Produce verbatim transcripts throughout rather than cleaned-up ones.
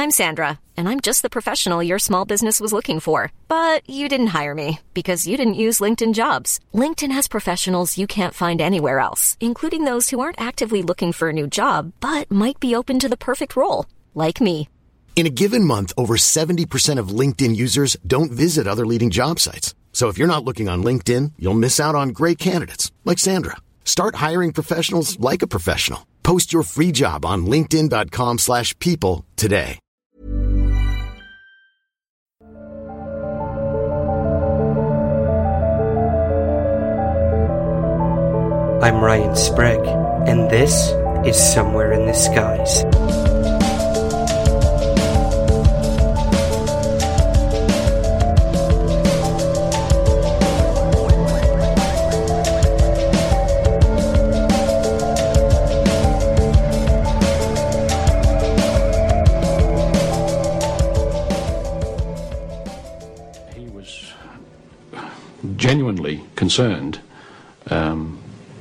I'm Sandra, and I'm just the professional your small business was looking for. But you didn't hire me because you didn't use LinkedIn Jobs. LinkedIn has professionals you can't find anywhere else, including those who aren't actively looking for a new job, but might be open to the perfect role, like me. In a given month, over seventy percent of LinkedIn users don't visit other leading job sites. So if you're not looking on LinkedIn, you'll miss out on great candidates, like Sandra. Start hiring professionals like a professional. Post your free job on linkedin.com slash people today. I'm Ryan Sprague, and this is Somewhere in the Skies. He was genuinely concerned um,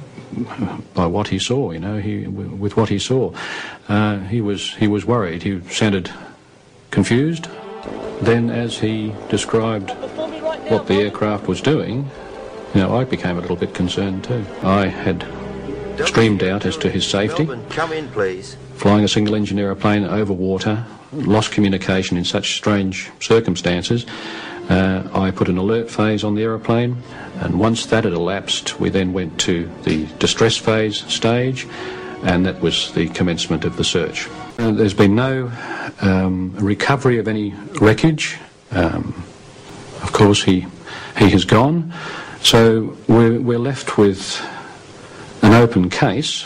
by what he saw, you know, he, with what he saw. Uh, he was he was worried. He sounded confused. Then as he described what the aircraft was doing, you know, I became a little bit concerned too. I had extreme doubt as to his safety. Come in, please. Flying a single-engine aeroplane over water, lost communication in such strange circumstances. Uh, I put an alert phase on the aeroplane, and once that had elapsed, we then went to the distress phase stage, and that was the commencement of the search. Uh, there's been no um, recovery of any wreckage. Um, of course, he he has gone, so we're, we're left with an open case,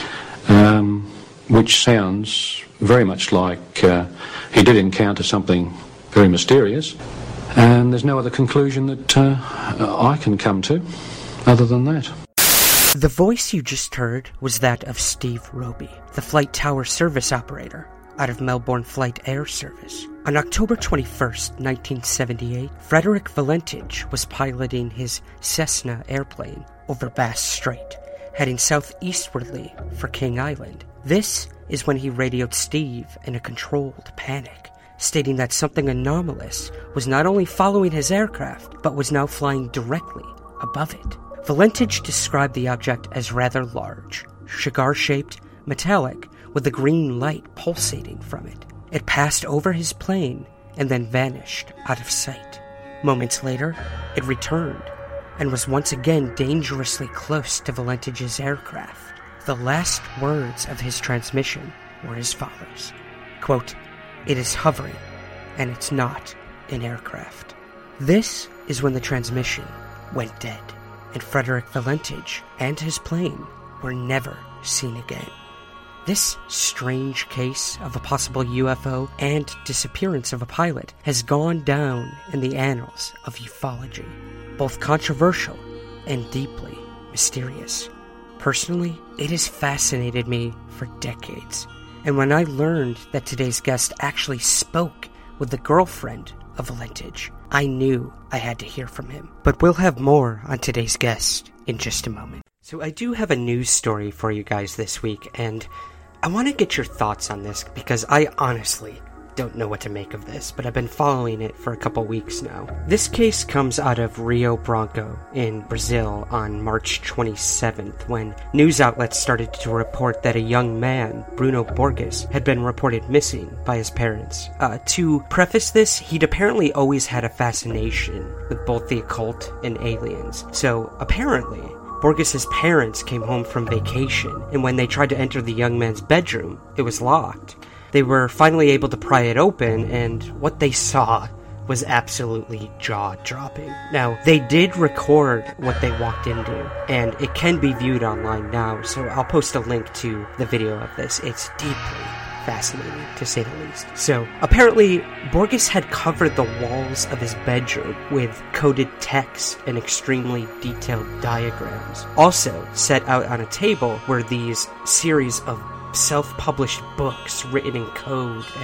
um, which sounds very much like uh, he did encounter something very mysterious. And there's no other conclusion that uh, I can come to other than that. The voice you just heard was that of Steve Roby, the flight tower service operator out of Melbourne Flight Air Service. On October twenty-first, nineteen seventy-eight, Frederick Valentich was piloting his Cessna airplane over Bass Strait, heading southeastwardly for King Island. This is when he radioed Steve in a controlled panic, stating that something anomalous was not only following his aircraft, but was now flying directly above it. Valentich described the object as rather large, cigar-shaped, metallic, with a green light pulsating from it. It passed over his plane and then vanished out of sight. Moments later, it returned and was once again dangerously close to Valentich's aircraft. The last words of his transmission were as follows, quote, "It is hovering, and it's not an aircraft." This is when the transmission went dead, and Frederick Valentich and his plane were never seen again. This strange case of a possible U F O and disappearance of a pilot has gone down in the annals of ufology, both controversial and deeply mysterious. Personally, it has fascinated me for decades. And when I learned that today's guest actually spoke with the girlfriend of Valentich, I knew I had to hear from him. But we'll have more on today's guest in just a moment. So I do have a news story for you guys this week, and I want to get your thoughts on this because I honestly don't know what to make of this, but I've been following it for a couple weeks now. This case comes out of Rio Branco in Brazil on March twenty-seventh, when news outlets started to report that a young man, Bruno Borges, had been reported missing by his parents. Uh, to preface this, he'd apparently always had a fascination with both the occult and aliens. So apparently, Borges' parents came home from vacation, and when they tried to enter the young man's bedroom, it was locked. They were finally able to pry it open, and what they saw was absolutely jaw-dropping. Now, they did record what they walked into, and it can be viewed online now, so I'll post a link to the video of this. It's deeply fascinating, to say the least. So, apparently, Borges had covered the walls of his bedroom with coded text and extremely detailed diagrams. Also, set out on a table were these series of self-published books written in code and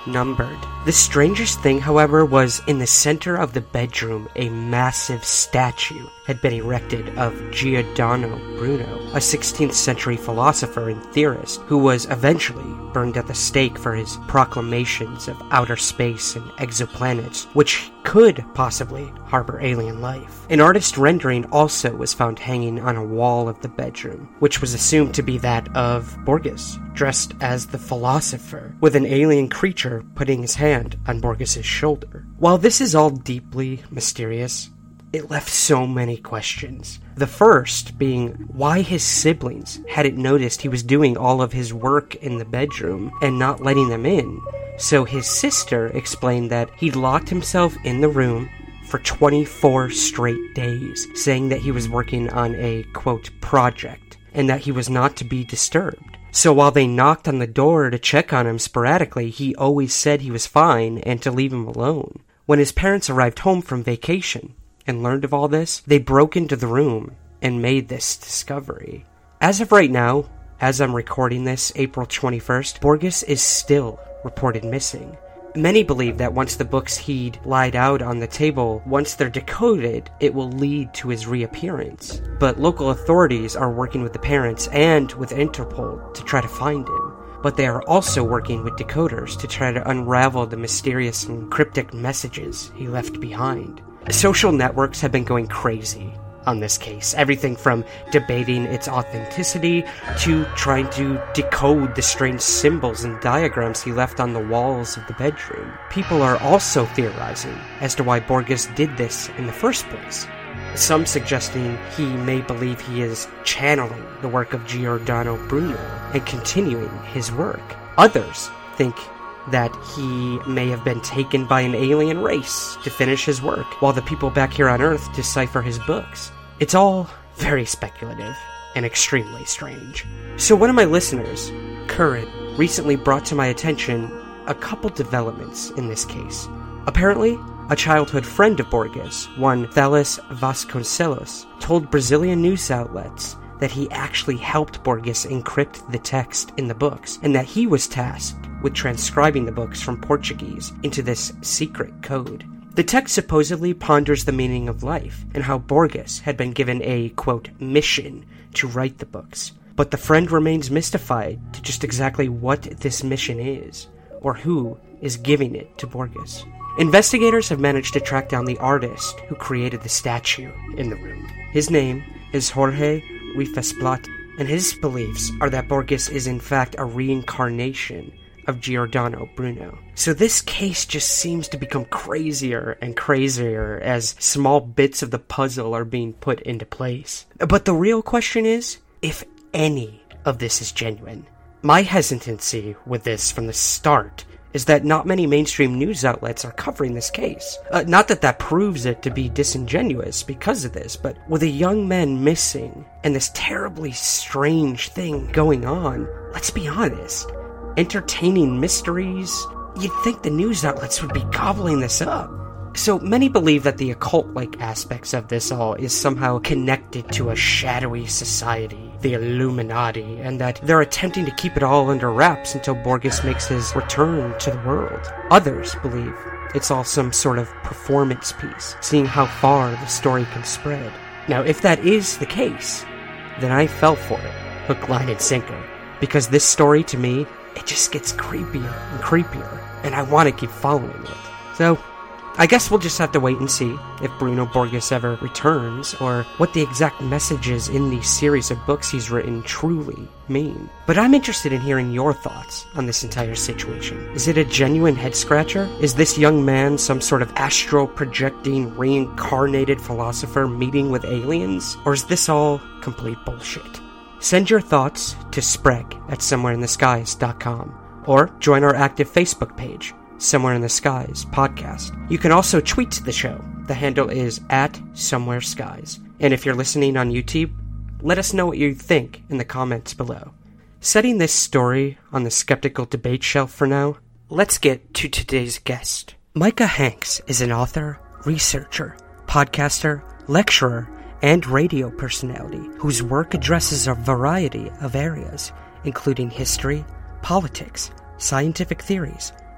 numbered. The strangest thing, however, was in the center of the bedroom, a massive statue had been erected of Giordano Bruno, a sixteenth century philosopher and theorist who was eventually burned at the stake for his proclamations of outer space and exoplanets, which could possibly harbor alien life. An artist rendering also was found hanging on a wall of the bedroom, which was assumed to be that of Borges, dressed as the philosopher, with an alien creature putting his hand on Borges's shoulder. While this is all deeply mysterious, it left so many questions. The first being why his siblings hadn't noticed he was doing all of his work in the bedroom and not letting them in. So his sister explained that he'd locked himself in the room for twenty-four straight days, saying that he was working on a, quote, project, and that he was not to be disturbed. So while they knocked on the door to check on him sporadically, he always said he was fine and to leave him alone. When his parents arrived home from vacation and learned of all this, they broke into the room and made this discovery. As of right now, as I'm recording this, April twenty-first, Borges is still reported missing. Many believe that once the books he'd lied out on the table, once they're decoded, it will lead to his reappearance. But local authorities are working with the parents and with Interpol to try to find him. But they are also working with decoders to try to unravel the mysterious and cryptic messages he left behind. Social networks have been going crazy on this case. Everything from debating its authenticity to trying to decode the strange symbols and diagrams he left on the walls of the bedroom. People are also theorizing as to why Borges did this in the first place. Some suggesting he may believe he is channeling the work of Giordano Bruno and continuing his work. Others think that he may have been taken by an alien race to finish his work, while the people back here on Earth decipher his books. It's all very speculative and extremely strange. So one of my listeners, Current, recently brought to my attention a couple developments in this case. Apparently, a childhood friend of Borges, one Thales Vasconcelos, told Brazilian news outlets that he actually helped Borges encrypt the text in the books, and that he was tasked with transcribing the books from Portuguese into this secret code. The text supposedly ponders the meaning of life, and how Borges had been given a, quote, mission to write the books. But the friend remains mystified to just exactly what this mission is, or who is giving it to Borges. Investigators have managed to track down the artist who created the statue in the room. His name is Jorge Rifes-Plata, and his beliefs are that Borges is in fact a reincarnation of Giordano Bruno. So this case just seems to become crazier and crazier as small bits of the puzzle are being put into place. But the real question is, if any of this is genuine. My hesitancy with this from the start is that not many mainstream news outlets are covering this case. Uh, not that that proves it to be disingenuous because of this, but with a young man missing and this terribly strange thing going on, let's be honest, entertaining mysteries, you'd think the news outlets would be gobbling this up. So many believe that the occult-like aspects of this all is somehow connected to a shadowy society, the Illuminati, and that they're attempting to keep it all under wraps until Borges makes his return to the world. Others believe it's all some sort of performance piece, seeing how far the story can spread. Now, if that is the case, then I fell for it, hook, line, and sinker, because this story, to me, it just gets creepier and creepier, and I want to keep following it. So, I guess we'll just have to wait and see if Bruno Borges ever returns, or what the exact messages in these series of books he's written truly mean. But I'm interested in hearing your thoughts on this entire situation. Is it a genuine head-scratcher? Is this young man some sort of astral-projecting, reincarnated philosopher meeting with aliens? Or is this all complete bullshit? Send your thoughts to Sprague at somewhere in the skies dot com, or join our active Facebook page, Somewhere in the Skies Podcast. You can also tweet the show. The handle is at Somewhere Skies. And if you're listening on YouTube, let us know what you think in the comments below. Setting this story on the skeptical debate shelf for now, let's get to today's guest. Micah Hanks is an author, researcher, podcaster, lecturer, and radio personality whose work addresses a variety of areas, including history, politics, scientific theories,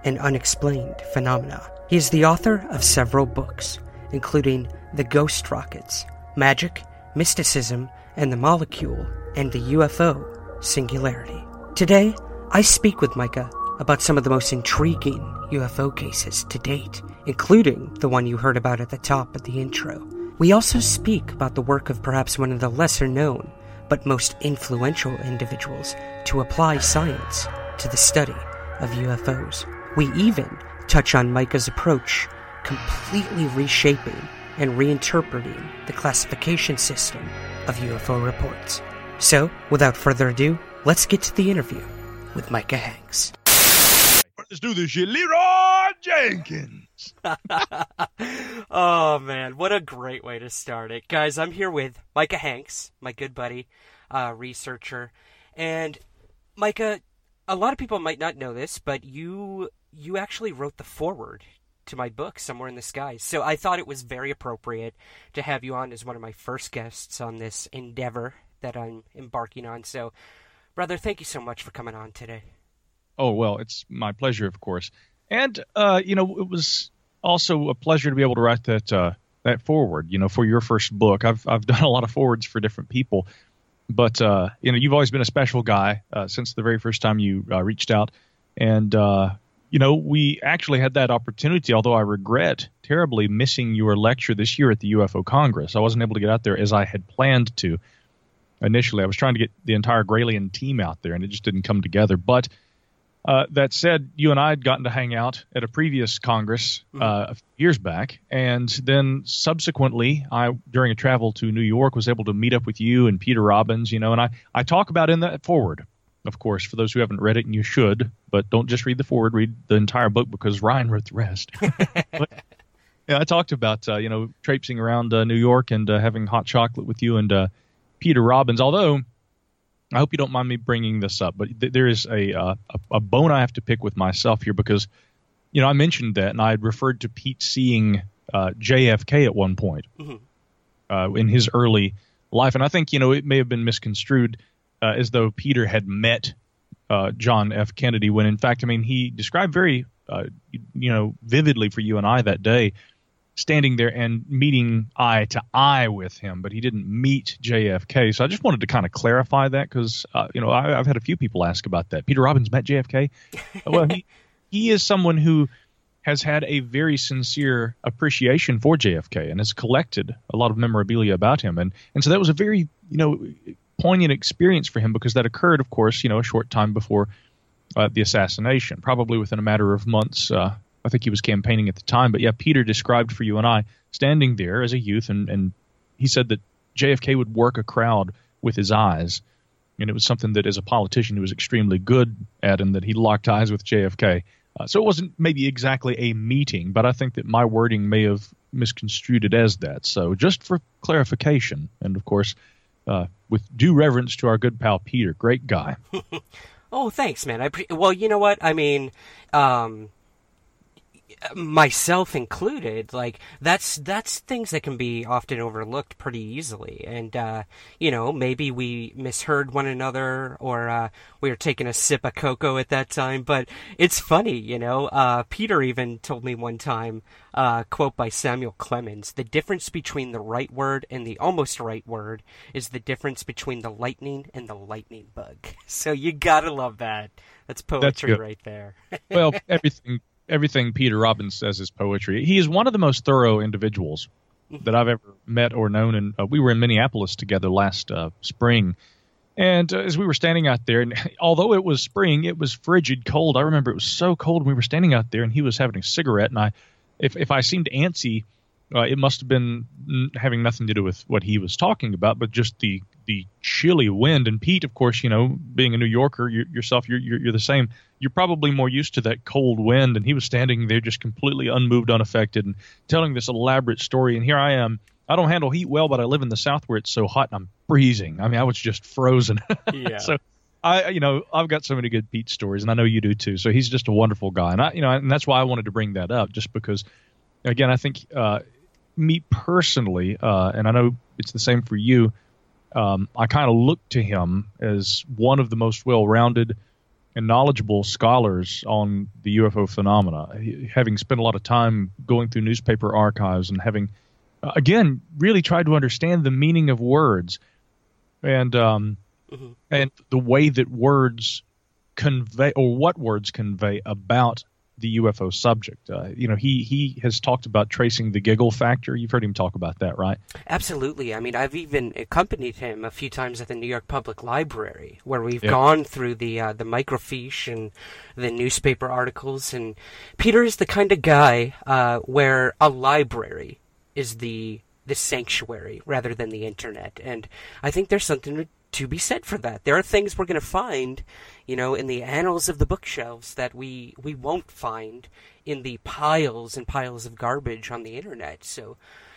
and unexplained phenomena. He is the author of several books, including The Ghost Rockets, Magic, Mysticism, and the Molecule, and the U F O Singularity. Today, I speak with Micah about some of the most intriguing U F O cases to date, including the one you heard about at the top of the intro. We also speak about the work of perhaps one of the lesser-known but most influential individuals to apply science to the study of U F Os. We even touch on Micah's approach, completely reshaping and reinterpreting the classification system of U F O reports. So, without further ado, let's get to the interview with Micah Hanks. Let's do this shit. Leroy Jenkins. Oh, man, what a great way to start it. Guys, I'm here with Micah Hanks, my good buddy, uh, researcher. And, Micah, a lot of people might not know this, but you you actually wrote the foreword to my book, Somewhere in the Skies. So I thought it was very appropriate to have you on as one of my first guests on this endeavor that I'm embarking on. So, brother, thank you so much for coming on today. Oh, well, it's my pleasure, of course. And, uh, you know, it was also a pleasure to be able to write that uh, that foreword, you know, for your first book. I've I've done a lot of forewords for different people. But, uh, you know, you've always been a special guy uh, since the very first time you uh, reached out. And, uh, you know, we actually had that opportunity, although I regret terribly missing your lecture this year at the U F O Congress. I wasn't able to get out there as I had planned to initially. I was trying to get the entire Gralien team out there, and it just didn't come together. But uh, that said, you and I had gotten to hang out at a previous Congress uh, mm-hmm. a few years back. And then subsequently, I, during a travel to New York, was able to meet up with you and Peter Robbins, you know, and I, I talk about in that foreword, of course, for those who haven't read it, and you should, but don't just read the foreword, read the entire book because Ryan wrote the rest. But, yeah, I talked about, uh, you know, traipsing around uh, New York and uh, having hot chocolate with you and uh, Peter Robbins, although I hope you don't mind me bringing this up, but th- there is a, uh, a a bone I have to pick with myself here because, you know, I mentioned that and I had referred to Pete seeing uh, J F K at one point mm-hmm. uh, in his early life. And I think, you know, it may have been misconstrued uh, as though Peter had met uh, John F. Kennedy when, in fact, I mean, he described very, uh, you know, vividly for you and I that day, standing there and meeting eye to eye with him, but he didn't meet J F K. So I just wanted to kind of clarify that because, uh, you know, I, I've had a few people ask about that. Peter Robbins met J F K? Well, he, he is someone who has had a very sincere appreciation for J F K and has collected a lot of memorabilia about him. And, and so that was a very, you know, poignant experience for him because that occurred, of course, you know, a short time before uh, the assassination, probably within a matter of months. Uh, I think he was campaigning at the time. But, yeah, Peter described for you and I standing there as a youth, and, and he said that J F K would work a crowd with his eyes. And it was something that, as a politician, he was extremely good at, and that he locked eyes with J F K. Uh, so it wasn't maybe exactly a meeting, but I think that my wording may have misconstrued it as that. So just for clarification, and, of course, uh, with due reverence to our good pal Peter, great guy. Oh, thanks, man. I pre- well, you know what? I mean, um... myself included, like that's that's things that can be often overlooked pretty easily, and uh you know, maybe we misheard one another, or uh we were taking a sip of cocoa at that time. But it's funny, you know, uh Peter even told me one time, uh quote by Samuel Clemens, the difference between the right word and the almost right word is the difference between the lightning and the lightning bug. So you gotta love that. That's poetry. That's right there. Well, everything Everything Peter Robbins says is poetry. He is one of the most thorough individuals that I've ever met or known. And uh, we were in Minneapolis together last uh, spring. And uh, as we were standing out there, and although it was spring, it was frigid cold. I remember it was so cold. We were standing out there, and he was having a cigarette. And I, if if I seemed antsy, uh, it must have been having nothing to do with what he was talking about, but just the the chilly wind. And Pete, of course, you know, being a New Yorker you're, yourself, you're, you're you're the same. You're probably more used to that cold wind. And he was standing there just completely unmoved, unaffected, and telling this elaborate story. And here I am. I don't handle heat well, but I live in the South where it's so hot and I'm freezing. I mean, I was just frozen. Yeah. So I, you know, I've got so many good Pete stories, and I know you do too. So he's just a wonderful guy. And I, you know, and that's why I wanted to bring that up, just because, again, I think uh, me personally, uh, and I know it's the same for you, um, I kind of look to him as one of the most well-rounded and knowledgeable scholars on the U F O phenomena, having spent a lot of time going through newspaper archives and having, uh, again, really tried to understand the meaning of words and um, mm-hmm. and the way that words convey, or what words convey about the U F O subject. Uh, you know, he he has talked about tracing the giggle factor. You've heard him talk about that, right? Absolutely. I mean, I've even accompanied him a few times at the New York Public Library, where we've yep. gone through the uh, the microfiche and the newspaper articles. And Peter is the kind of guy uh, where a library is the the sanctuary rather than the internet. And I think there's something to to be said for that. There are things we're going to find, you know, in the annals of the bookshelves that we, we won't find in the piles and piles of garbage on the internet. So,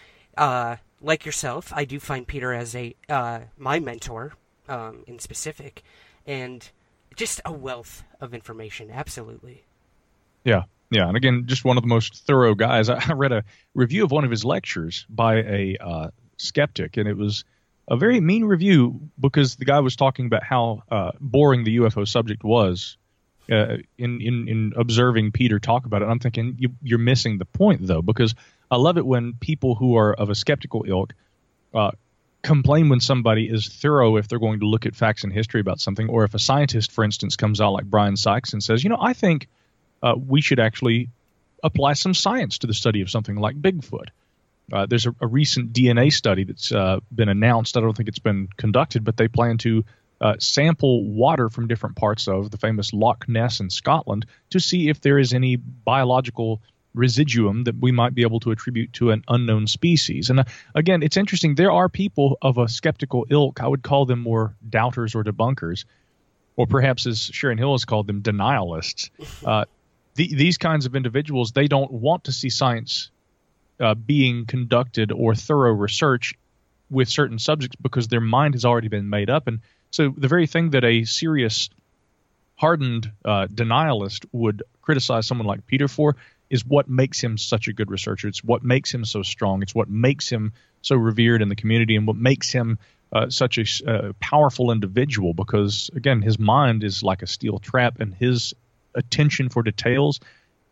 uh, like yourself, I do find Peter as a, uh, my mentor, um, in specific, and just a wealth of information. Absolutely. Yeah. Yeah. And again, just one of the most thorough guys. I read a review of one of his lectures by a, uh, skeptic, and it was a very mean review because the guy was talking about how uh, boring the U F O subject was uh, in, in in observing Peter talk about it. And I'm thinking, you, you're missing the point, though, because I love it when people who are of a skeptical ilk uh, complain when somebody is thorough if they're going to look at facts and history about something, or if a scientist, for instance, comes out like Brian Sykes and says, you know, I think uh, we should actually apply some science to the study of something like Bigfoot. Uh, there's a, a recent D N A study that's uh, been announced. I don't think it's been conducted, but they plan to uh, sample water from different parts of the famous Loch Ness in Scotland to see if there is any biological residuum that we might be able to attribute to an unknown species. And uh, again, it's interesting. There are people of a skeptical ilk. I would call them more doubters or debunkers, or perhaps, as Sharon Hill has called them, denialists. Uh, the, these kinds of individuals, they don't want to see science Uh, being conducted or thorough research with certain subjects because their mind has already been made up. And so the very thing that a serious, hardened uh, denialist would criticize someone like Peter for is what makes him such a good researcher. It's what makes him so strong. It's what makes him so revered in the community, and what makes him uh, such a uh, powerful individual, because, again, his mind is like a steel trap, and his attention for details,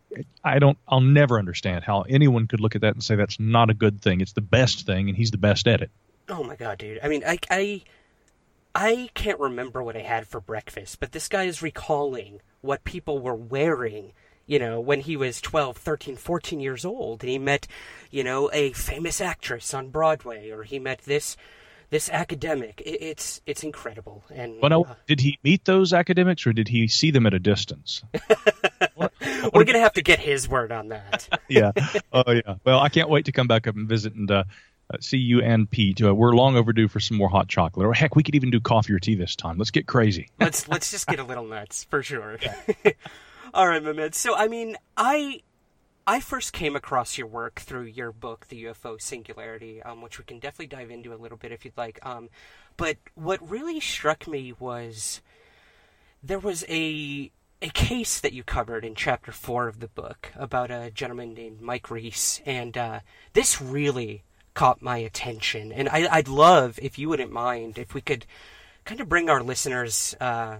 I don't, I'll never understand how anyone could look at that and say that's not a good thing. It's the best thing, and he's the best at it. Oh my God, dude. I mean, I, I, I can't remember what I had for breakfast, but this guy is recalling what people were wearing, you know, when he was twelve, thirteen, fourteen years old, and he met, you know, a famous actress on Broadway, or he met this this academic. It, it's it's incredible. And well, no, uh, did he meet those academics, or did he see them at a distance? what, what We're going to have to get his word on that. yeah. Oh, yeah. Well, I can't wait to come back up and visit and uh, uh, see you and Pete. Uh, we're long overdue for some more hot chocolate. Or, heck, we could even do coffee or tea this time. Let's get crazy. let's let's just get a little nuts, for sure. Yeah. All right, my man. So, I mean, I... I first came across your work through your book, The U F O Singularity, um, which we can definitely dive into a little bit if you'd like. Um, but what really struck me was there was a a case that you covered in chapter four of the book about a gentleman named Mike Reese, and uh, this really caught my attention. And I, I'd love, if you wouldn't mind, if we could kind of bring our listeners uh,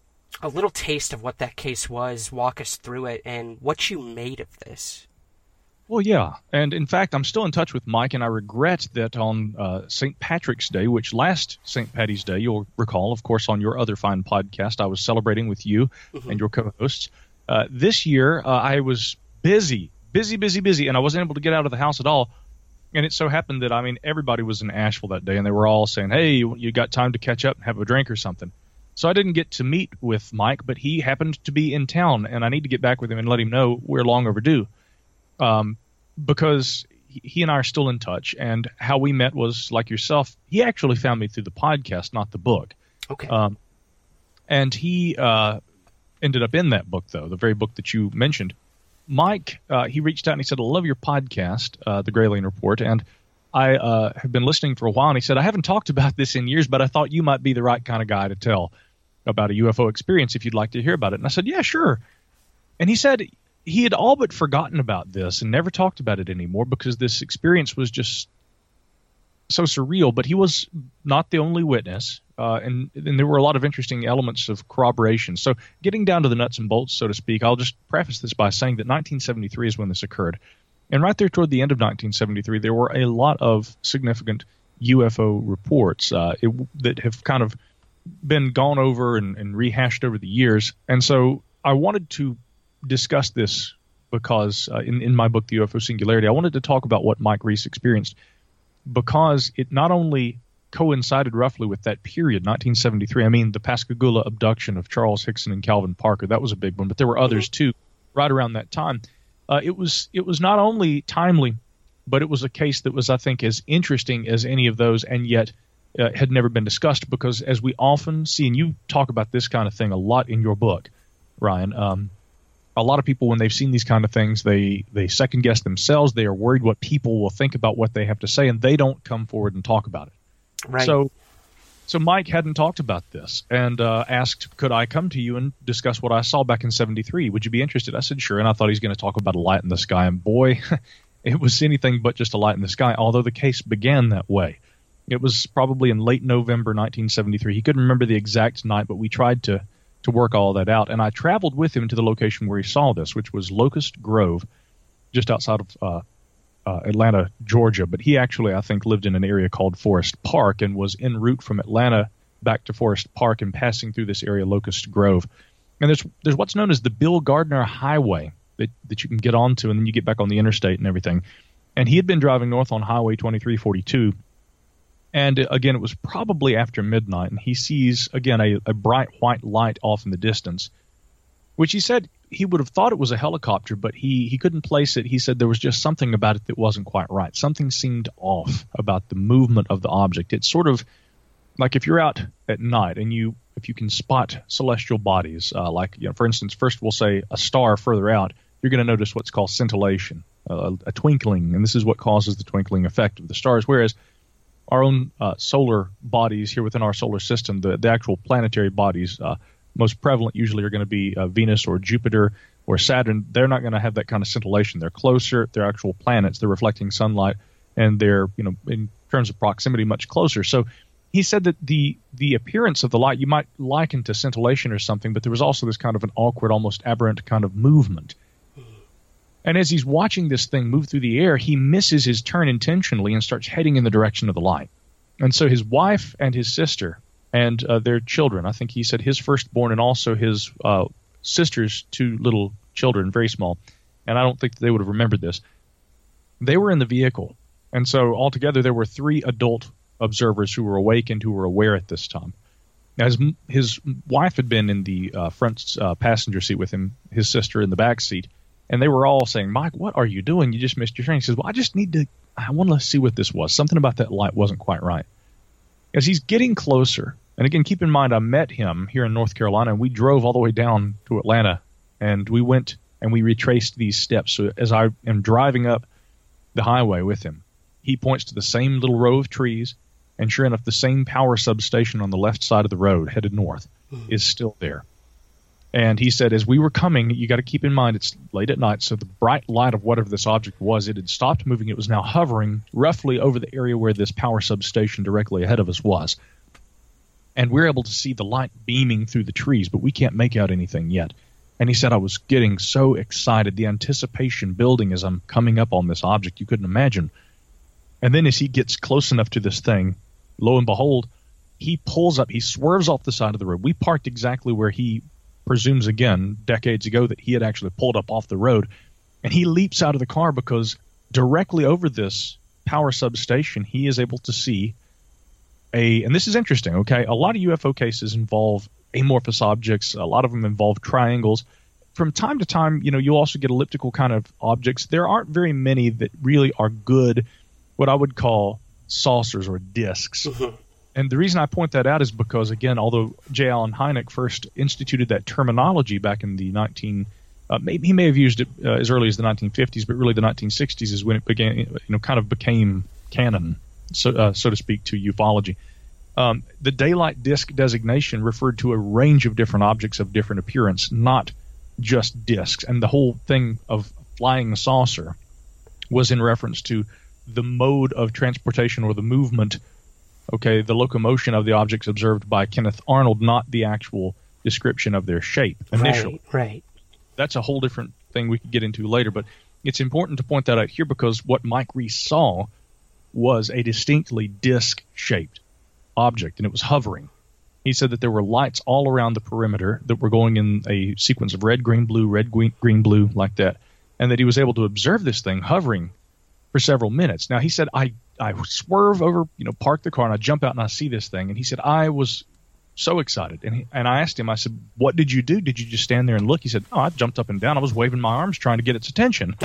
a little taste of what that case was, walk us through it, and what you made of this. Well, yeah. And in fact, I'm still in touch with Mike, and I regret that on uh, Saint Patrick's Day, which last Saint Patty's Day, you'll recall, of course, on your other fine podcast, I was celebrating with you mm-hmm. and your co-hosts. Uh, this year, uh, I was busy, busy, busy, busy, and I wasn't able to get out of the house at all. And it so happened that, I mean, everybody was in Asheville that day, and they were all saying, hey, you, you got time to catch up and have a drink or something. So I didn't get to meet with Mike, but he happened to be in town, and I need to get back with him and let him know we're long overdue. Um, because he and I are still in touch, and how we met was like yourself. He actually found me through the podcast, not the book. Okay. Um, and he uh, ended up in that book, though, the very book that you mentioned. Mike, uh, he reached out and he said, I love your podcast, uh, The Gralien Report, and I uh, have been listening for a while, and he said, I haven't talked about this in years, but I thought you might be the right kind of guy to tell about a U F O experience if you'd like to hear about it. And I said, yeah, sure. And he said he had all but forgotten about this and never talked about it anymore because this experience was just so surreal. But he was not the only witness, uh, and, and there were a lot of interesting elements of corroboration. So getting down to the nuts and bolts, so to speak, I'll just preface this by saying that nineteen seventy-three is when this occurred. And right there toward the end of nineteen seventy-three, there were a lot of significant U F O reports uh, it, that have kind of been gone over and, and rehashed over the years. And so I wanted to discuss this because uh, in, in my book, The U F O Singularity, I wanted to talk about what Mike Reese experienced because it not only coincided roughly with that period, nineteen seventy-three. I mean, the Pascagoula abduction of Charles Hickson and Calvin Parker, that was a big one, but there were others too right around that time. Uh, it was it was not only timely, but it was a case that was, I think, as interesting as any of those, and yet uh, had never been discussed because, as we often see, and you talk about this kind of thing a lot in your book, Ryan, um, a lot of people, when they've seen these kind of things, they, they second-guess themselves. They are worried what people will think about what they have to say, and they don't come forward and talk about it. Right. So so Mike hadn't talked about this and uh, asked, could I come to you and discuss what I saw back in seventy-three? Would you be interested? I said, sure, and I thought he was going to talk about a light in the sky, and boy, it was anything but just a light in the sky, although the case began that way. It was probably in late November nineteen seventy-three. He couldn't remember the exact night, but we tried to to work all that out. And I traveled with him to the location where he saw this, which was Locust Grove, just outside of uh, uh, Atlanta, Georgia. But he actually, I think, lived in an area called Forest Park and was en route from Atlanta back to Forest Park and passing through this area, Locust Grove. And there's there's what's known as the Bill Gardner Highway that, that you can get onto, and then you get back on the interstate and everything. And he had been driving north on Highway twenty-three forty-two. And again, it was probably after midnight, and he sees, again, a, a bright white light off in the distance, which he said he would have thought it was a helicopter, but he, he couldn't place it. He said there was just something about it that wasn't quite right. Something seemed off about the movement of the object. It's sort of like if you're out at night and you if you can spot celestial bodies, uh, like, you know, for instance, first we'll say a star further out, you're going to notice what's called scintillation, uh, a twinkling, and this is what causes the twinkling effect of the stars, whereas our own uh, solar bodies here within our solar system, the, the actual planetary bodies, uh, most prevalent usually are going to be uh, Venus or Jupiter or Saturn. They're not going to have that kind of scintillation. They're closer. They're actual planets. They're reflecting sunlight, and they're, you know, in terms of proximity, much closer. So he said that the the appearance of the light you might liken to scintillation or something, but there was also this kind of an awkward, almost aberrant kind of movement. And as he's watching this thing move through the air, he misses his turn intentionally and starts heading in the direction of the light. And so his wife and his sister and uh, their children, I think he said his firstborn and also his uh, sister's two little children, very small, and I don't think they would have remembered this, they were in the vehicle. And so altogether there were three adult observers who were awake and who were aware at this time. Now, his, his wife had been in the uh, front uh, passenger seat with him, his sister in the back seat. And they were all saying, Mike, what are you doing? You just missed your train. He says, well, I just need to, I want to see what this was. Something about that light wasn't quite right. As he's getting closer, and again, keep in mind, I met him here in North Carolina, and we drove all the way down to Atlanta, and we went and we retraced these steps. So as I am driving up the highway with him, he points to the same little row of trees, and sure enough, the same power substation on the left side of the road, headed north, mm-hmm. is still there. And he said, as we were coming, you got to keep in mind it's late at night, so the bright light of whatever this object was, it had stopped moving. It was now hovering roughly over the area where this power substation directly ahead of us was. And we're able to see the light beaming through the trees, but we can't make out anything yet. And he said, I was getting so excited, the anticipation building as I'm coming up on this object, you couldn't imagine. And then as he gets close enough to this thing, lo and behold, he pulls up, he swerves off the side of the road. We parked exactly where he presumes, again, decades ago, that he had actually pulled up off the road, and he leaps out of the car because directly over this power substation, he is able to see a, and this is interesting, okay, a lot of U F O cases involve amorphous objects, a lot of them involve triangles. From time to time, you know, you also get elliptical kind of objects. There aren't very many that really are good, what I would call saucers or discs. Mm-hmm. And the reason I point that out is because, again, although J. Allen Hynek first instituted that terminology back in the nineteen, uh, maybe he may have used it uh, as early as the nineteen fifties, but really the nineteen sixties is when it began, you know, kind of became canon, so uh, so to speak, to ufology. Um, the daylight disk designation referred to a range of different objects of different appearance, not just discs. And the whole thing of flying saucer was in reference to the mode of transportation or the movement, okay, the locomotion of the objects observed by Kenneth Arnold, not the actual description of their shape initially. Right, right. That's a whole different thing we could get into later, but it's important to point that out here because what Mike Reese saw was a distinctly disc-shaped object, and it was hovering. He said that there were lights all around the perimeter that were going in a sequence of red, green, blue, red, green, green, blue, like that, and that he was able to observe this thing hovering for several minutes. Now, he said, I, I swerve over, you know, park the car, and I jump out and I see this thing, and he said, I was so excited. And, he, and I asked him, I said, what did you do? Did you just stand there and look? He said, oh, I jumped up and down. I was waving my arms trying to get its attention.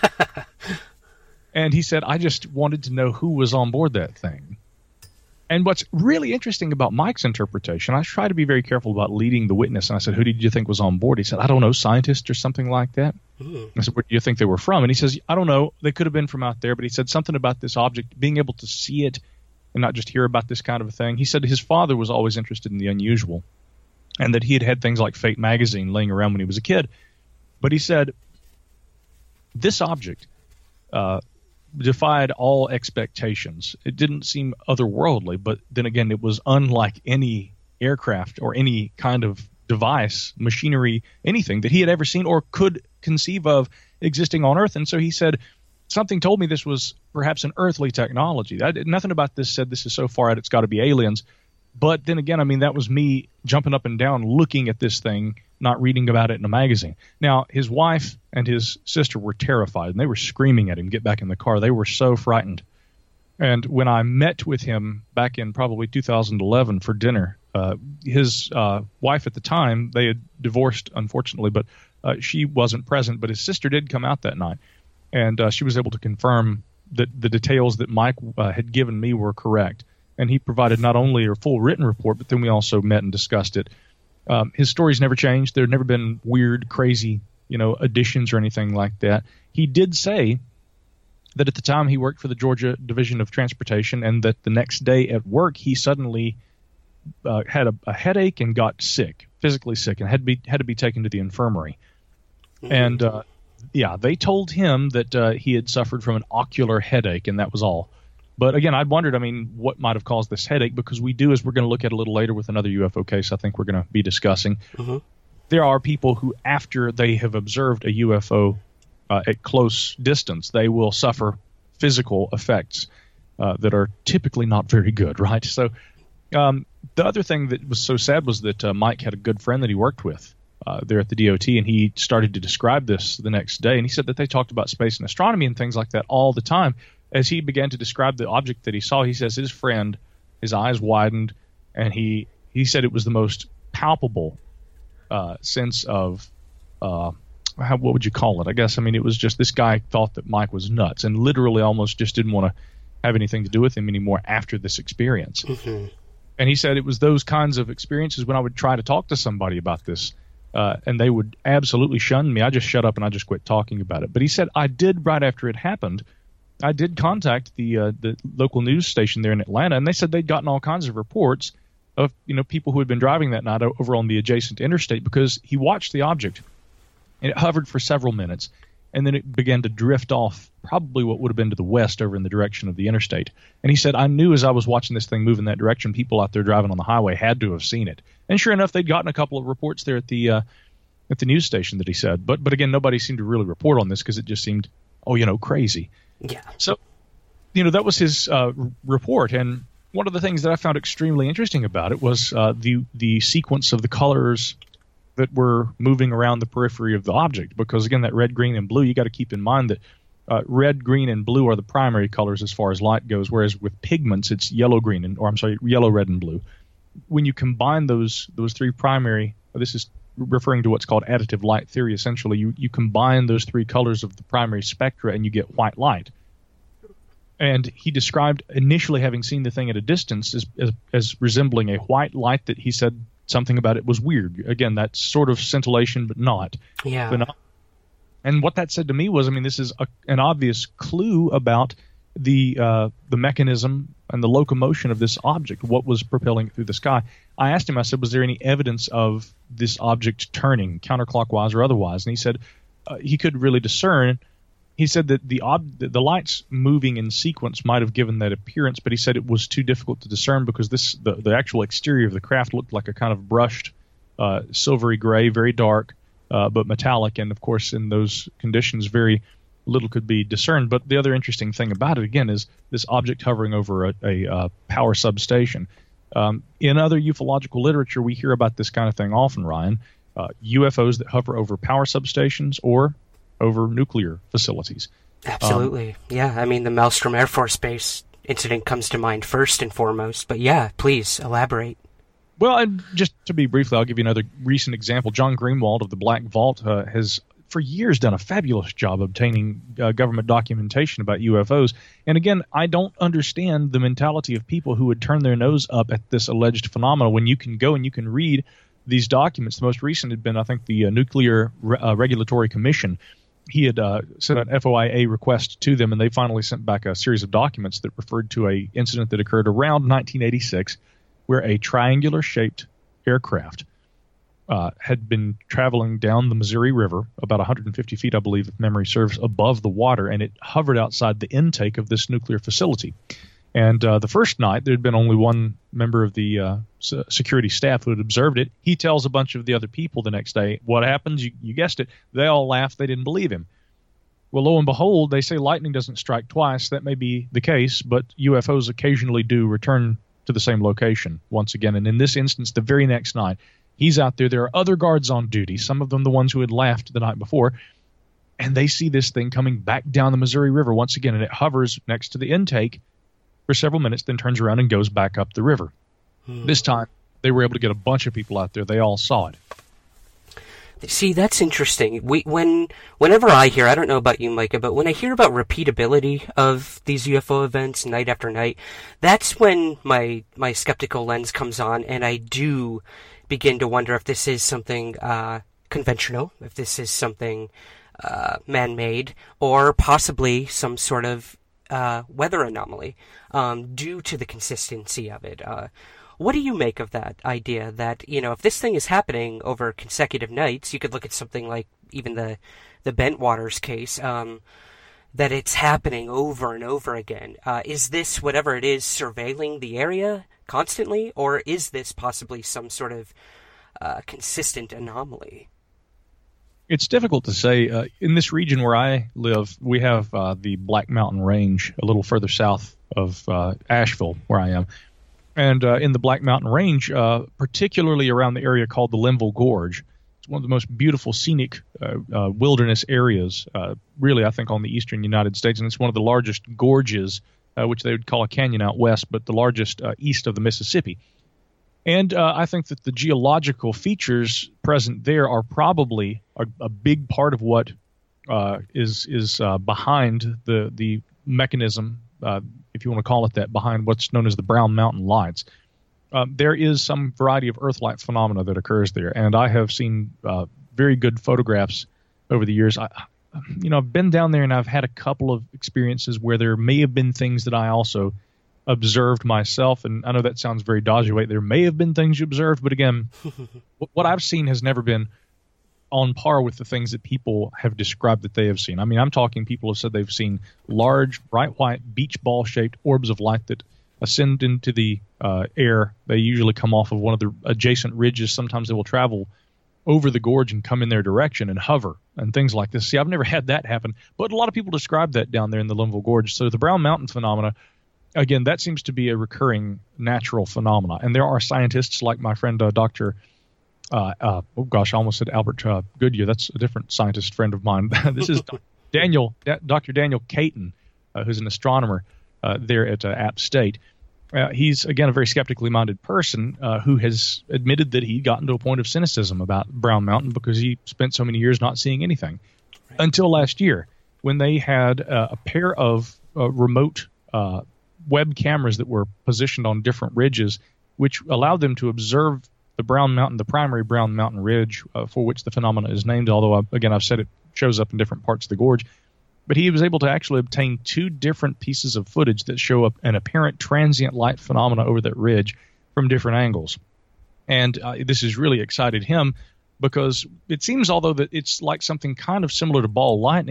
And he said, I just wanted to know who was on board that thing. And what's really interesting about Mike's interpretation, I try to be very careful about leading the witness. And I said, who did you think was on board? He said, I don't know, scientists or something like that. Mm. I said, where do you think they were from? And he says, I don't know. They could have been from out there. But he said something about this object, being able to see it and not just hear about this kind of a thing. He said his father was always interested in the unusual and that he had had things like Fate magazine laying around when he was a kid. But he said this object uh, defied all expectations. It didn't seem otherworldly, but then again, it was unlike any aircraft or any kind of device, machinery, anything that he had ever seen or could conceive of existing on Earth. And so he said, something told me this was perhaps an earthly technology. I, nothing about this said this is so far out it's got to be aliens. But then again, I mean, that was me jumping up and down looking at this thing, not reading about it in a magazine. Now, his wife and his sister were terrified, and they were screaming at him, get back in the car. They were so frightened. And when I met with him back in probably two thousand eleven for dinner, uh, his uh, wife at the time, they had divorced, unfortunately, but uh, she wasn't present. But his sister did come out that night, and uh, she was able to confirm that the details that Mike uh, had given me were correct. And he provided not only a full written report, but then we also met and discussed it. Um, his story's never changed. There had never been weird, crazy, you know, additions or anything like that. He did say that at the time he worked for the Georgia Division of Transportation, and that the next day at work he suddenly uh, had a, a headache and got sick, physically sick, and had to be had to be taken to the infirmary. Mm-hmm. And uh, yeah, they told him that uh, he had suffered from an ocular headache, and that was all. But again, I wondered, I mean, what might have caused this headache? Because we do, as we're going to look at a little later with another U F O case I think we're going to be discussing, mm-hmm. there are people who, after they have observed a U F O uh, at close distance, they will suffer physical effects uh, that are typically not very good, right? So um, the other thing that was so sad was that uh, Mike had a good friend that he worked with uh, there at the D O T, and he started to describe this the next day, and he said that they talked about space and astronomy and things like that all the time. As he began to describe the object that he saw, he says his friend, his eyes widened, and he, he said it was the most palpable uh, sense of, uh, how, what would you call it? I guess, I mean, it was just this guy thought that Mike was nuts and literally almost just didn't want to have anything to do with him anymore after this experience. Mm-hmm. And he said it was those kinds of experiences when I would try to talk to somebody about this, uh, and they would absolutely shun me. I just shut up and I just quit talking about it. But he said I did, right after it happened, I did contact the uh, the local news station there in Atlanta, and they said they'd gotten all kinds of reports of, you know, people who had been driving that night over on the adjacent interstate, because he watched the object, and it hovered for several minutes, and then it began to drift off, probably what would have been to the west over in the direction of the interstate. And he said, I knew as I was watching this thing move in that direction, people out there driving on the highway had to have seen it. And sure enough, they'd gotten a couple of reports there at the uh, at the news station that he said. But, but again, nobody seemed to really report on this because it just seemed, oh, you know, crazy. Yeah. So, you know, that was his uh, report, and one of the things that I found extremely interesting about it was uh, the the sequence of the colors that were moving around the periphery of the object. Because again, that red, green, and blue, you got to keep in mind that uh, red, green, and blue are the primary colors as far as light goes, whereas with pigments, it's yellow, green, and or I'm sorry, yellow, red, and blue. When you combine those those three primary, this is referring to what's called additive light theory. Essentially, you, you combine those three colors of the primary spectra and you get white light. And he described initially having seen the thing at a distance as, as, as resembling a white light that he said something about it was weird. Again, that's sort of scintillation, but not. Yeah. But not. And what that said to me was, I mean, this is a, an obvious clue about the uh, the mechanism and the locomotion of this object, what was propelling it through the sky. I asked him, I said, was there any evidence of this object turning counterclockwise or otherwise? And he said uh, he could really discern. he said that the ob- the lights moving in sequence might have given that appearance, but he said it was too difficult to discern because this the, the actual exterior of the craft looked like a kind of brushed uh, silvery gray, very dark, uh, but metallic. And, of course, in those conditions, very little could be discerned. But the other interesting thing about it, again, is this object hovering over a, a uh, power substation. Um, in other ufological literature, we hear about this kind of thing often, Ryan. Uh, U F Os that hover over power substations or over nuclear facilities. Absolutely. Um, yeah, I mean, the Maelstrom Air Force Base incident comes to mind first and foremost. But yeah, please elaborate. Well, and just to be briefly, I'll give you another recent example. John Greenwald of the Black Vault uh, has for years done a fabulous job obtaining uh, government documentation about U F Os. And again, I don't understand the mentality of people who would turn their nose up at this alleged phenomena when you can go and you can read these documents. The most recent had been, I think, the uh, Nuclear Re- uh, Regulatory Commission. He had uh, sent an F O I A request to them, and they finally sent back a series of documents that referred to a incident that occurred around nineteen eighty-six where a triangular-shaped aircraft Uh, had been traveling down the Missouri River, about one hundred fifty feet, I believe, if memory serves, above the water, and it hovered outside the intake of this nuclear facility. And uh, the first night, there had been only one member of the uh, security staff who had observed it. He tells a bunch of the other people the next day, what happens? You, you guessed it. They all laughed. They didn't believe him. Well, lo and behold, they say lightning doesn't strike twice. That may be the case, but U F Os occasionally do return to the same location once again. And in this instance, the very next night, he's out there. There are other guards on duty, some of them the ones who had laughed the night before, and they see this thing coming back down the Missouri River once again, and it hovers next to the intake for several minutes, then turns around and goes back up the river. Hmm. This time, they were able to get a bunch of people out there. They all saw it. See, that's interesting. We, when, whenever I hear, I don't know about you, Micah, but when I hear about repeatability of these U F O events night after night, that's when my, my skeptical lens comes on, and I do begin to wonder if this is something uh, conventional, if this is something uh, man-made, or possibly some sort of uh, weather anomaly um, due to the consistency of it. Uh, what do you make of that idea that, you know, if this thing is happening over consecutive nights, you could look at something like even the, the Bentwaters case, um, that it's happening over and over again. Uh, is this, whatever it is, surveilling the area constantly, or is this possibly some sort of uh, consistent anomaly? It's difficult to say. Uh, in this region where I live, we have uh, the Black Mountain Range a little further south of uh, Asheville, where I am. And uh, in the Black Mountain Range, uh, particularly around the area called the Linville Gorge, it's one of the most beautiful scenic uh, uh, wilderness areas, uh, really, I think, on the eastern United States. And it's one of the largest gorges, uh, which they would call a canyon out west, but the largest uh, east of the Mississippi. And uh, I think that the geological features present there are probably a, a big part of what uh, is is uh, behind the, the mechanism, uh, if you want to call it that, behind what's known as the Brown Mountain Lights. Uh, there is some variety of earth-light phenomena that occurs there, and I have seen uh, very good photographs over the years. I, you know, I've been down there, and I've had a couple of experiences where there may have been things that I also observed myself, and I know that sounds very dodgy. Wait, there may have been things you observed, but again, what I've seen has never been on par with the things that people have described that they have seen. I mean, I'm talking people have said they've seen large, bright white, beach ball-shaped orbs of light that ascend into the uh, air. They usually come off of one of the adjacent ridges. Sometimes they will travel over the gorge and come in their direction and hover and things like this. See, I've never had that happen, but a lot of people describe that down there in the Linville Gorge. So the Brown Mountain phenomena, again, that seems to be a recurring natural phenomena. And there are scientists like my friend uh, Doctor Uh, uh, oh gosh, I almost said Albert uh, Goodyear. That's a different scientist friend of mine. This is Daniel, Doctor Daniel Caton, uh, who's an astronomer uh, there at uh, App State. Uh, he's, again, a very skeptically minded person uh, who has admitted that he gotten to a point of cynicism about Brown Mountain because he spent so many years not seeing anything right. Until last year when they had uh, a pair of uh, remote uh, web cameras that were positioned on different ridges, which allowed them to observe the Brown Mountain, the primary Brown Mountain Ridge, uh, for which the phenomena is named, although, I, again, I've said it shows up in different parts of the gorge. But he was able to actually obtain two different pieces of footage that show up an apparent transient light phenomena over that ridge from different angles. And uh, this has really excited him because it seems, although that it's like something kind of similar to ball lightning,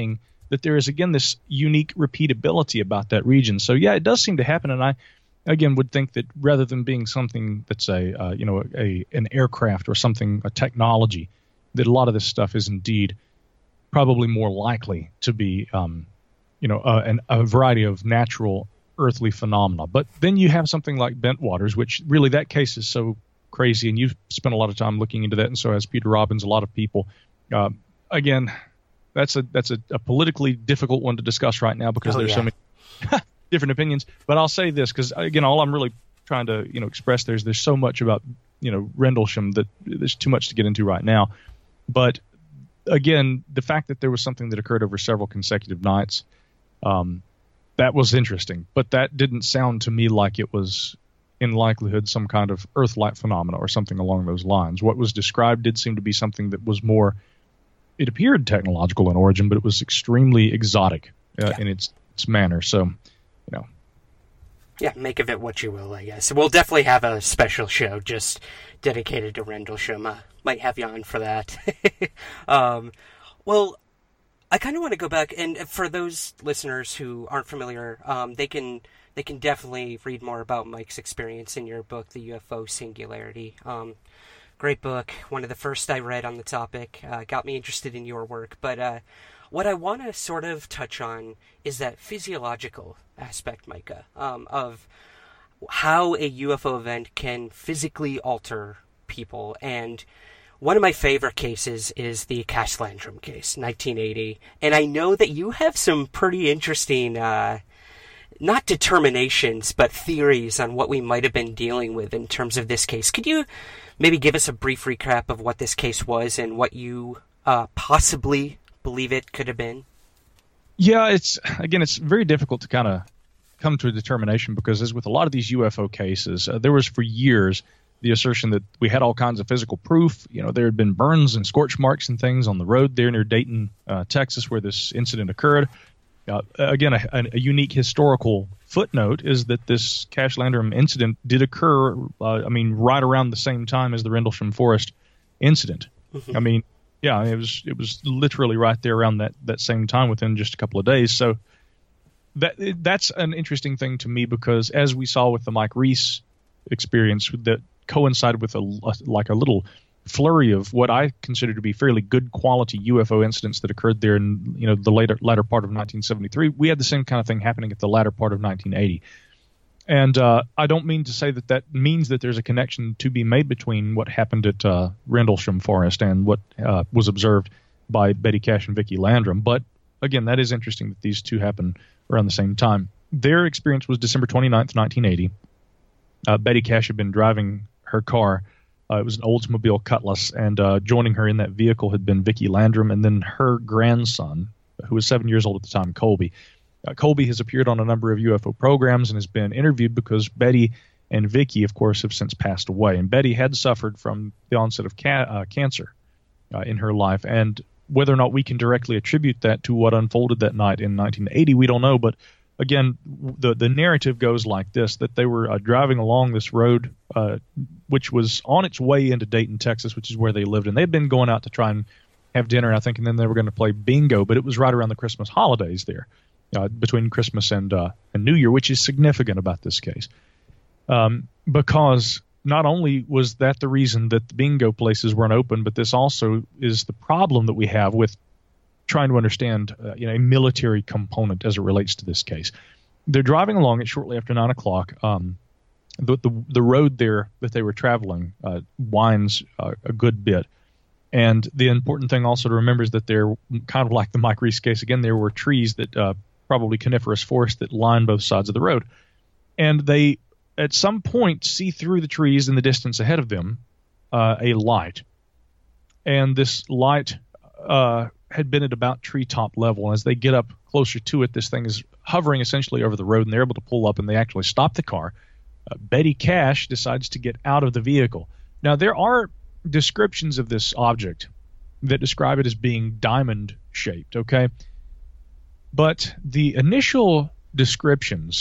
that there is, again, this unique repeatability about that region. So, yeah, it does seem to happen. And I, again, would think that rather than being something that's a, uh, you know, a an aircraft or something, a technology, that a lot of this stuff is indeed probably more likely to be, um, you know, uh, an, a variety of natural earthly phenomena. But then you have something like Bentwaters, which really that case is so crazy, and you've spent a lot of time looking into that, and so has Peter Robbins, a lot of people. Uh, again, that's a that's a, a politically difficult one to discuss right now because oh, there's yeah. so many different opinions. But I'll say this because, again, all I'm really trying to you know express there is there's so much about you know Rendlesham that there's too much to get into right now. But again, the fact that there was something that occurred over several consecutive nights, um, that was interesting. But that didn't sound to me like it was in likelihood some kind of Earth-like phenomena or something along those lines. What was described did seem to be something that was more, it appeared technological in origin, but it was extremely exotic uh, yeah. in its its manner. So, you know. Yeah, make of it what you will, I guess. We'll definitely have a special show just dedicated to Rendlesham. Uh, might have you on for that. um, well, I kind of want to go back, and for those listeners who aren't familiar, um, they can they can definitely read more about Mike's experience in your book, The U F O Singularity. Um, great book, one of the first I read on the topic, uh, got me interested in your work. But uh, what I want to sort of touch on is that physiological aspect, Micah, um, of how a U F O event can physically alter people. And one of my favorite cases is the Cash Landrum case, nineteen eighty. And I know that you have some pretty interesting, uh, not determinations, but theories on what we might have been dealing with in terms of this case. Could you maybe give us a brief recap of what this case was and what you uh, possibly believe it could have been? Yeah, it's again, it's very difficult to kind of come to a determination because, as with a lot of these U F O cases, uh, there was for years the assertion that we had all kinds of physical proof. You know, there had been burns and scorch marks and things on the road there near Dayton, uh, Texas, where this incident occurred. Uh, again, a, a unique historical footnote is that this Cash Landrum incident did occur, uh, I mean, right around the same time as the Rendlesham Forest incident. Mm-hmm. I mean, yeah, it was it was literally right there around that, that same time within just a couple of days. So that that's an interesting thing to me because, as we saw with the Mike Reese experience, that coincided with a, a like a little flurry of what I consider to be fairly good quality U F O incidents that occurred there in you know the later latter part of nineteen seventy-three. We had the same kind of thing happening at the latter part of nineteen eighty. And uh, I don't mean to say that that means that there's a connection to be made between what happened at uh, Rendlesham Forest and what uh, was observed by Betty Cash and Vicki Landrum. But again, that is interesting that these two happened around the same time. Their experience was December twenty-ninth, nineteen eighty. Uh, Betty Cash had been driving her car. Uh, it was an Oldsmobile Cutlass, and uh, joining her in that vehicle had been Vicki Landrum and then her grandson, who was seven years old at the time, Colby. Uh, Colby has appeared on a number of U F O programs and has been interviewed because Betty and Vicki, of course, have since passed away. And Betty had suffered from the onset of ca- uh, cancer uh, in her life. And whether or not we can directly attribute that to what unfolded that night in nineteen eighty, we don't know. But again, the the narrative goes like this, that they were uh, driving along this road, uh, which was on its way into Dayton, Texas, which is where they lived. And they'd been going out to try and have dinner, I think, and then they were going to play bingo. But it was right around the Christmas holidays there. Uh, between Christmas and uh, and New Year, which is significant about this case, um, because not only was that the reason that the bingo places weren't open, but this also is the problem that we have with trying to understand uh, you know, a military component as it relates to this case. They're driving along it shortly after nine o'clock. Um, the, the the road there that they were traveling uh, winds uh, a good bit. And the important thing also to remember is that there, kind of like the Mike Reese case again, there were trees that uh, probably coniferous forest that line both sides of the road. And they, at some point, see through the trees in the distance ahead of them uh, a light. And this light uh, had been at about treetop level. And as they get up closer to it, this thing is hovering essentially over the road, and they're able to pull up, and they actually stop the car. Uh, Betty Cash decides to get out of the vehicle. Now, there are descriptions of this object that describe it as being diamond-shaped, okay? But the initial descriptions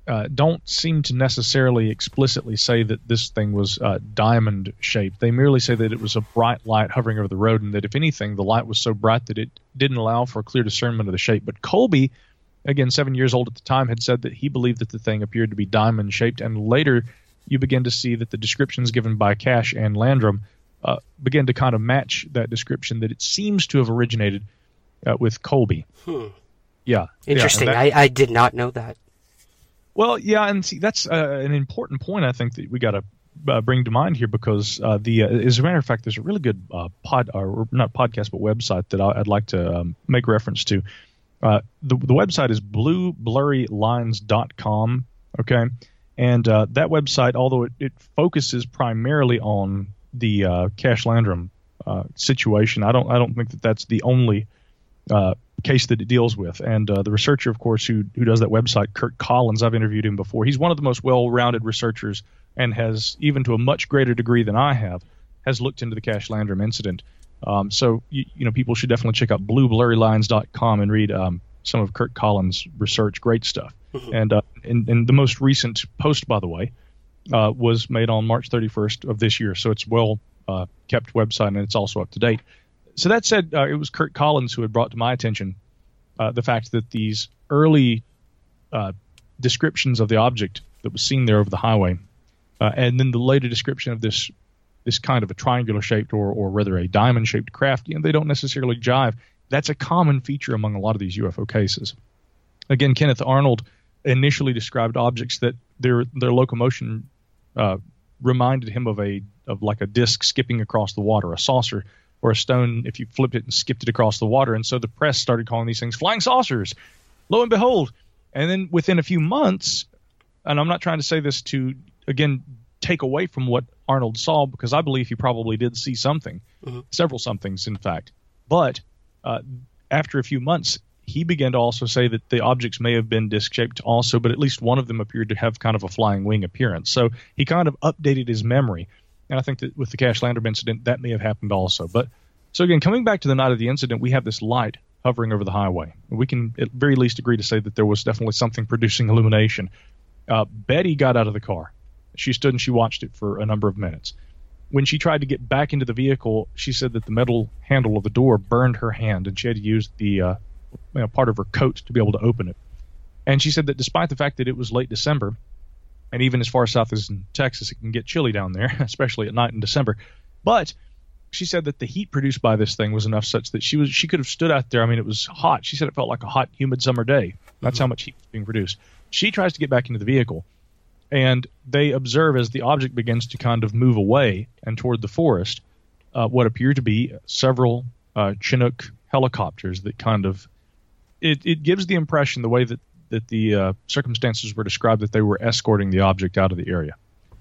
uh, don't seem to necessarily explicitly say that this thing was uh, diamond-shaped. They merely say that it was a bright light hovering over the road, and that if anything, the light was so bright that it didn't allow for a clear discernment of the shape. But Colby, again, seven years old at the time, had said that he believed that the thing appeared to be diamond-shaped, and later you begin to see that the descriptions given by Cash and Landrum uh, begin to kind of match that description, that it seems to have originated uh, with Colby. Hmm. Yeah. Interesting. Yeah, that, I, I did not know that. Well, yeah, and see, that's uh, an important point I think that we got to uh, bring to mind here, because uh, the uh, as a matter of fact, there's a really good uh, pod, or not podcast, but website that I, I'd like to um, make reference to. Uh, the, the website is blue blurry lines dot com, okay? And uh, that website, although it, it focuses primarily on the uh, Cash Landrum uh, situation, I don't I don't think that that's the only uh, case that it deals with. And uh, the researcher, of course, who who does that website, Kurt Collins, I've interviewed him before. He's one of the most well-rounded researchers, and has, even to a much greater degree than I have, has looked into the Cash Landrum incident. Um, so, you, you know, people should definitely check out blue blurry lines dot com and read um, some of Kurt Collins' research. Great stuff. Mm-hmm. And, uh, and, and the most recent post, by the way, uh, was made on March thirty-first of this year. So it's well uh, kept website, and it's also up to date. So that said, uh, it was Kurt Collins who had brought to my attention uh, the fact that these early uh, descriptions of the object that was seen there over the highway, uh, and then the later description of this this kind of a triangular-shaped, or or rather a diamond-shaped craft, you know, they don't necessarily jive. That's a common feature among a lot of these U F O cases. Again, Kenneth Arnold initially described objects that their their locomotion uh, reminded him of a of like a disc skipping across the water, a saucer, or a stone if you flipped it and skipped it across the water. And so the press started calling these things flying saucers. Lo and behold. And then within a few months, and I'm not trying to say this to, again, take away from what Arnold saw, because I believe he probably did see something, mm-hmm. several somethings, in fact. But uh, after a few months, he began to also say that the objects may have been disc-shaped also, but at least one of them appeared to have kind of a flying wing appearance. So he kind of updated his memory. And I think that with the Cash Landrum incident, that may have happened also. But so again, coming back to the night of the incident, we have this light hovering over the highway. We can at very least agree to say that there was definitely something producing illumination. Uh, Betty got out of the car. She stood and she watched it for a number of minutes. When she tried to get back into the vehicle, she said that the metal handle of the door burned her hand, and she had to use the uh, you know, part of her coat to be able to open it. And she said that despite the fact that it was late December, and even as far south as in Texas, it can get chilly down there, especially at night in December. But she said that the heat produced by this thing was enough such that she was she could have stood out there. I mean, it was hot. She said it felt like a hot, humid summer day. That's mm-hmm. how much heat was being produced. She tries to get back into the vehicle, and they observe as the object begins to kind of move away and toward the forest, uh, what appear to be several uh, Chinook helicopters that kind of it, it gives the impression, the way that that the uh, circumstances were described, that they were escorting the object out of the area.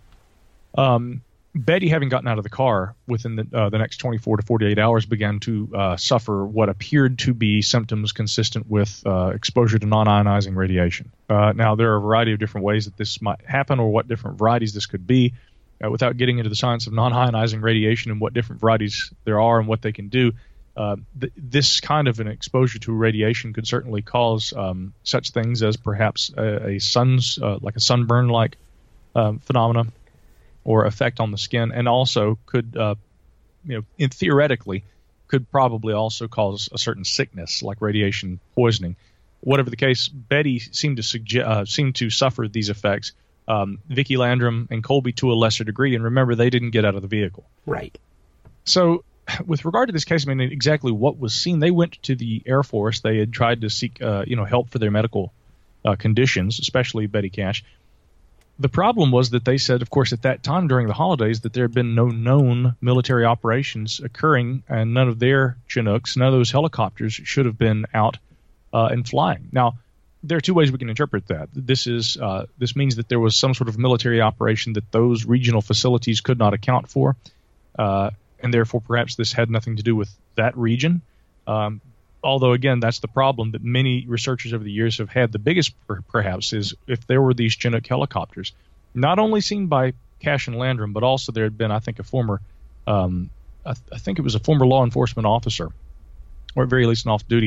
Um, Betty, having gotten out of the car within the, uh, the next twenty-four to forty-eight hours, began to uh, suffer what appeared to be symptoms consistent with uh, exposure to non-ionizing radiation. Uh, now, there are a variety of different ways that this might happen, or what different varieties this could be. Uh, without getting into the science of non-ionizing radiation and what different varieties there are and what they can do, Uh, th- this kind of an exposure to radiation could certainly cause um, such things as perhaps a, a sun's uh, like a sunburn-like um, phenomena or effect on the skin, and also could, uh, you know, in, theoretically, could probably also cause a certain sickness like radiation poisoning. Whatever the case, Betty seemed to suggest uh, seemed to suffer these effects. Um, Vicki Landrum and Colby to a lesser degree, and remember, they didn't get out of the vehicle. Right. So, with regard to this case, I mean, exactly what was seen, they went to the Air Force. They had tried to seek, uh, you know, help for their medical uh, conditions, especially Betty Cash. The problem was that they said, of course, at that time during the holidays, that there had been no known military operations occurring, and none of their Chinooks, none of those helicopters should have been out uh, and flying. Now, there are two ways we can interpret that. This is uh, this means that there was some sort of military operation that those regional facilities could not account for. Uh, and therefore perhaps this had nothing to do with that region. Um, although, again, that's the problem that many researchers over the years have had. The biggest, per- perhaps, is if there were these Chinook helicopters, not only seen by Cash and Landrum, but also there had been, I think, a former, um, I, th- I think it was a former law enforcement officer, or at very least an off-duty,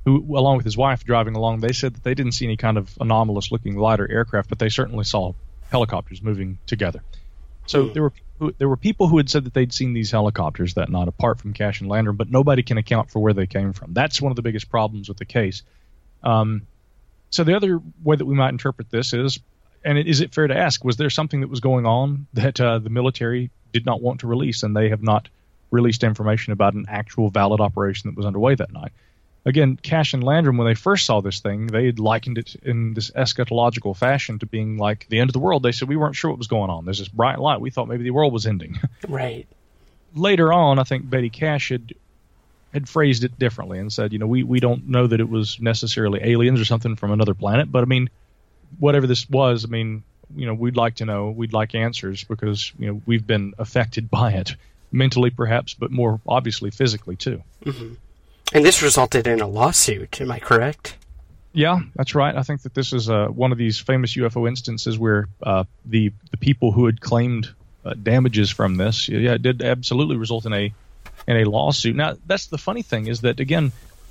who, along with his wife driving along, they said that they didn't see any kind of anomalous-looking lighter aircraft, but they certainly saw helicopters moving together. So mm. there were there were people who had said that they'd seen these helicopters that night, apart from Cash and Landrum, but nobody can account for where they came from. That's one of the biggest problems with the case. Um, so the other way that we might interpret this is, and it, is it fair to ask, was there something that was going on that uh, the military did not want to release, and they have not released information about an actual valid operation that was underway that night? Again, Cash and Landrum, when they first saw this thing, they had likened it in this eschatological fashion to being like the end of the world. They said, we weren't sure what was going on. There's this bright light. We thought maybe the world was ending. Right. Later on, I think Betty Cash had had phrased it differently and said, you know, we, we don't know that it was necessarily aliens or something from another planet, but I mean, whatever this was, I mean, you know, we'd like to know, we'd like answers because, you know, we've been affected by it, mentally perhaps, but more obviously physically too. Mm-hmm. And this resulted in a lawsuit, am I correct? Yeah, that's right. I think that this is uh, one of these famous U F O instances where uh, the the people who had claimed uh, damages from this, yeah, it did absolutely result in a in a lawsuit. Now, that's the funny thing is that, again,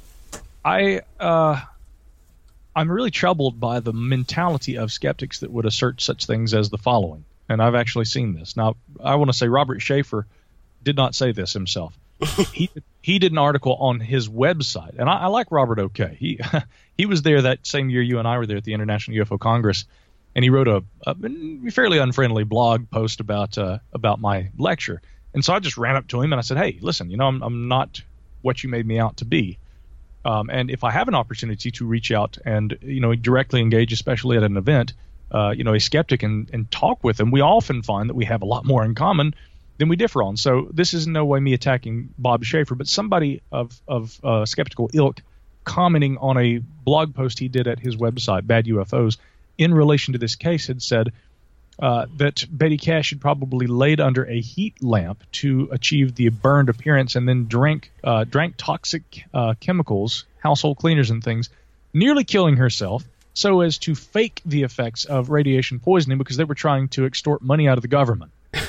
I uh, I'm really troubled by the mentality of skeptics that would assert such things as the following, and I've actually seen this. Now, I want to say Robert Schaefer did not say this himself. he he did an article on his website, and I, I like Robert okay. He he was there that same year you and I were there at the International U F O Congress, and he wrote a, a fairly unfriendly blog post about uh, about my lecture. And so I just ran up to him and I said, "Hey, listen, you know, I'm I'm not what you made me out to be, um, and if I have an opportunity to reach out and you know directly engage, especially at an event, uh, you know, a skeptic and and talk with him, we often find that we have a lot more in common than we differ on." So this is in no way me attacking Bob Schaefer, but somebody of of uh, skeptical ilk commenting on a blog post he did at his website, Bad U F Os, in relation to this case had said uh, that Betty Cash had probably laid under a heat lamp to achieve the burned appearance and then drank uh, drank toxic uh, chemicals, household cleaners and things, nearly killing herself so as to fake the effects of radiation poisoning because they were trying to extort money out of the government.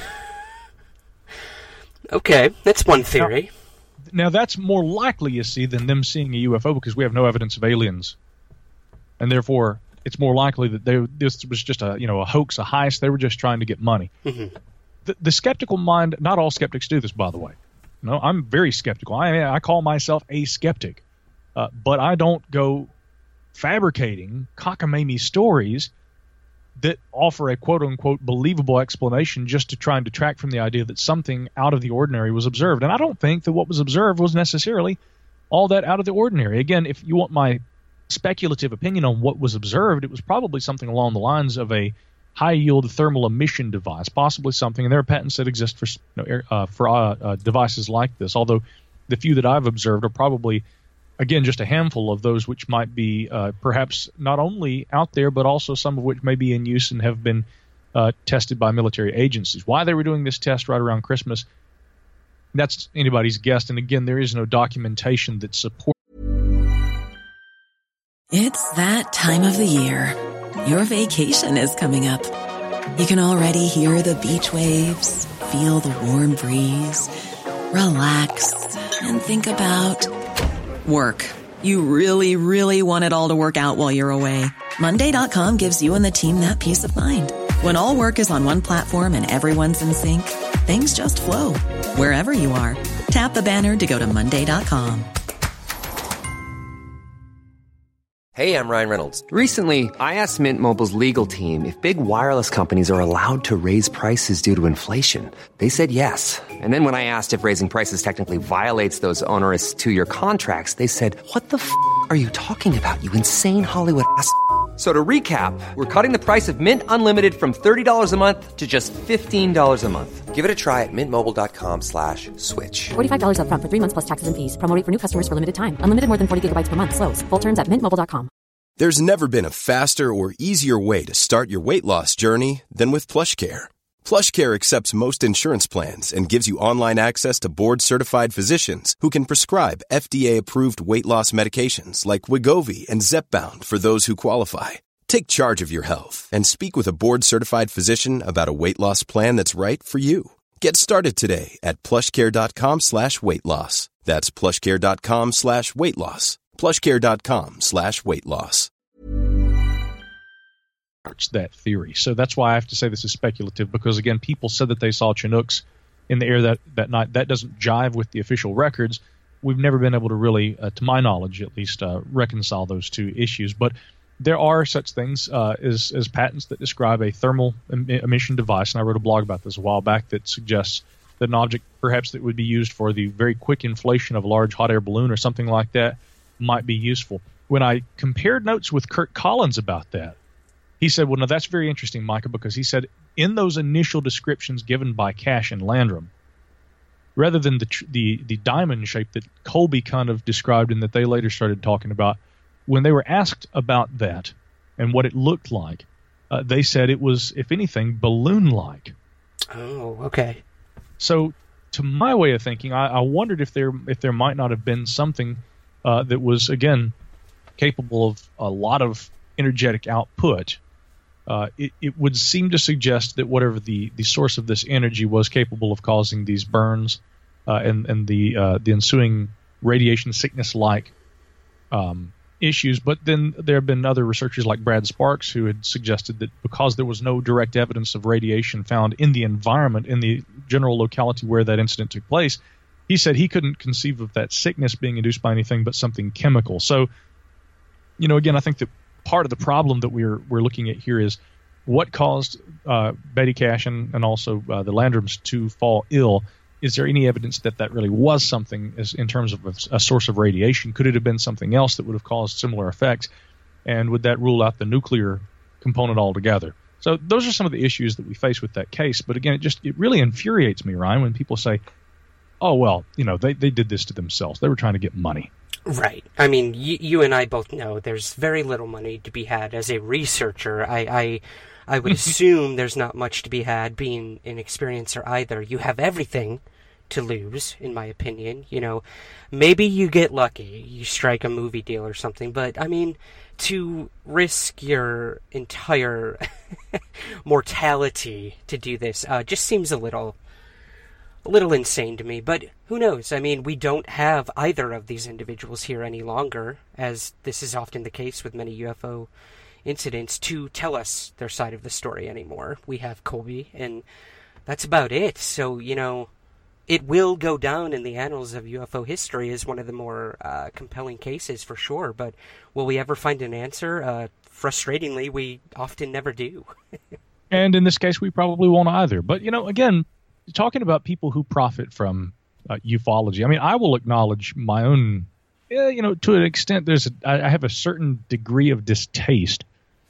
Okay, that's one theory. Now, now, that's more likely, you see, than them seeing a U F O because we have no evidence of aliens. And therefore, it's more likely that they, this was just a you know a hoax, a heist. They were just trying to get money. Mm-hmm. The, the skeptical mind, not all skeptics do this, by the way. No, I'm very skeptical. I, I call myself a skeptic. Uh, but I don't go fabricating cockamamie stories that offer a quote-unquote believable explanation just to try and detract from the idea that something out of the ordinary was observed. And I don't think that what was observed was necessarily all that out of the ordinary. Again, if you want my speculative opinion on what was observed, it was probably something along the lines of a high-yield thermal emission device, possibly something, and there are patents that exist for, you know, uh, for uh, uh, devices like this, although the few that I've observed are probably again, just a handful of those which might be uh, perhaps not only out there, but also some of which may be in use and have been uh, tested by military agencies. Why they were doing this test right around Christmas, that's anybody's guess. And again, there is no documentation that supports. It's that time of the year. Your vacation is coming up. You can already hear the beach waves, feel the warm breeze, relax, and think about work. You really, really want it all to work out while you're away. Monday dot com gives you and the team that peace of mind. When all work is on one platform and everyone's in sync, things just flow. Wherever you are, tap the banner to go to Monday dot com. Hey, I'm Ryan Reynolds. Recently, I asked Mint Mobile's legal team if big wireless companies are allowed to raise prices due to inflation. They said yes. And then when I asked if raising prices technically violates those onerous two-year contracts, they said, "What the f*** are you talking about, you insane Hollywood ass f- So to recap, we're cutting the price of Mint Unlimited from thirty dollars a month to just fifteen dollars a month. Give it a try at mintmobile.com slash switch. forty-five dollars up front for three months plus taxes and fees. Promo rate for new customers for limited time. Unlimited more than forty gigabytes per month. Slows full terms at mint mobile dot com. There's never been a faster or easier way to start your weight loss journey than with PlushCare. PlushCare accepts most insurance plans and gives you online access to board-certified physicians who can prescribe F D A-approved weight loss medications like Wegovy and Zepbound for those who qualify. Take charge of your health and speak with a board-certified physician about a weight loss plan that's right for you. Get started today at plushcare.com slash weight loss. That's plushcare.com slash weight loss. plushcare.com slash weight loss. That theory. So that's why I have to say this is speculative, because again, people said that they saw Chinooks in the air that, that night. That doesn't jive with the official records. We've never been able to really, uh, to my knowledge at least, uh, reconcile those two issues. But there are such things uh, as, as patents that describe a thermal em- emission device, and I wrote a blog about this a while back that suggests that an object perhaps that would be used for the very quick inflation of a large hot air balloon or something like that might be useful. When I compared notes with Kirk Collins about that, he said, well, no, that's very interesting, Micah, because he said in those initial descriptions given by Cash and Landrum, rather than the, the the diamond shape that Colby kind of described and that they later started talking about, when they were asked about that and what it looked like, uh, they said it was, if anything, balloon-like. Oh, okay. So to my way of thinking, I, I wondered if there if there might not have been something uh, that was, again, capable of a lot of energetic output. Uh, it, it would seem to suggest that whatever the, the source of this energy was capable of causing these burns uh, and, and the uh, the ensuing radiation sickness-like um, issues. But then there have been other researchers like Brad Sparks who had suggested that because there was no direct evidence of radiation found in the environment, in the general locality where that incident took place, he said he couldn't conceive of that sickness being induced by anything but something chemical. So, you know, again, I think that part of the problem that we're we're looking at here is what caused uh, Betty Cash and, and also uh, the Landrums to fall ill. Is there any evidence that that really was something as, in terms of a, a source of radiation? Could it have been something else that would have caused similar effects? And would that rule out the nuclear component altogether? So those are some of the issues that we face with that case. But again, it just it really infuriates me, Ryan, when people say, oh, well, you know, they, they did this to themselves. They were trying to get money. Right. I mean, y- you and I both know there's very little money to be had as a researcher. I I, I would assume there's not much to be had being an experiencer either. You have everything to lose, in my opinion. You know, maybe you get lucky, you strike a movie deal or something, but I mean, to risk your entire mortality to do this uh, just seems a little... a little insane to me, but who knows? I mean, we don't have either of these individuals here any longer, as this is often the case with many U F O incidents, to tell us their side of the story anymore. We have Colby, and that's about it. So, you know, it will go down in the annals of U F O history as one of the more uh, compelling cases for sure, but will we ever find an answer? Uh, frustratingly, we often never do. And in this case, we probably won't either. But, you know, again, talking about people who profit from uh, ufology, I mean, I will acknowledge my own, uh, you know, to an extent, there's a, I have a certain degree of distaste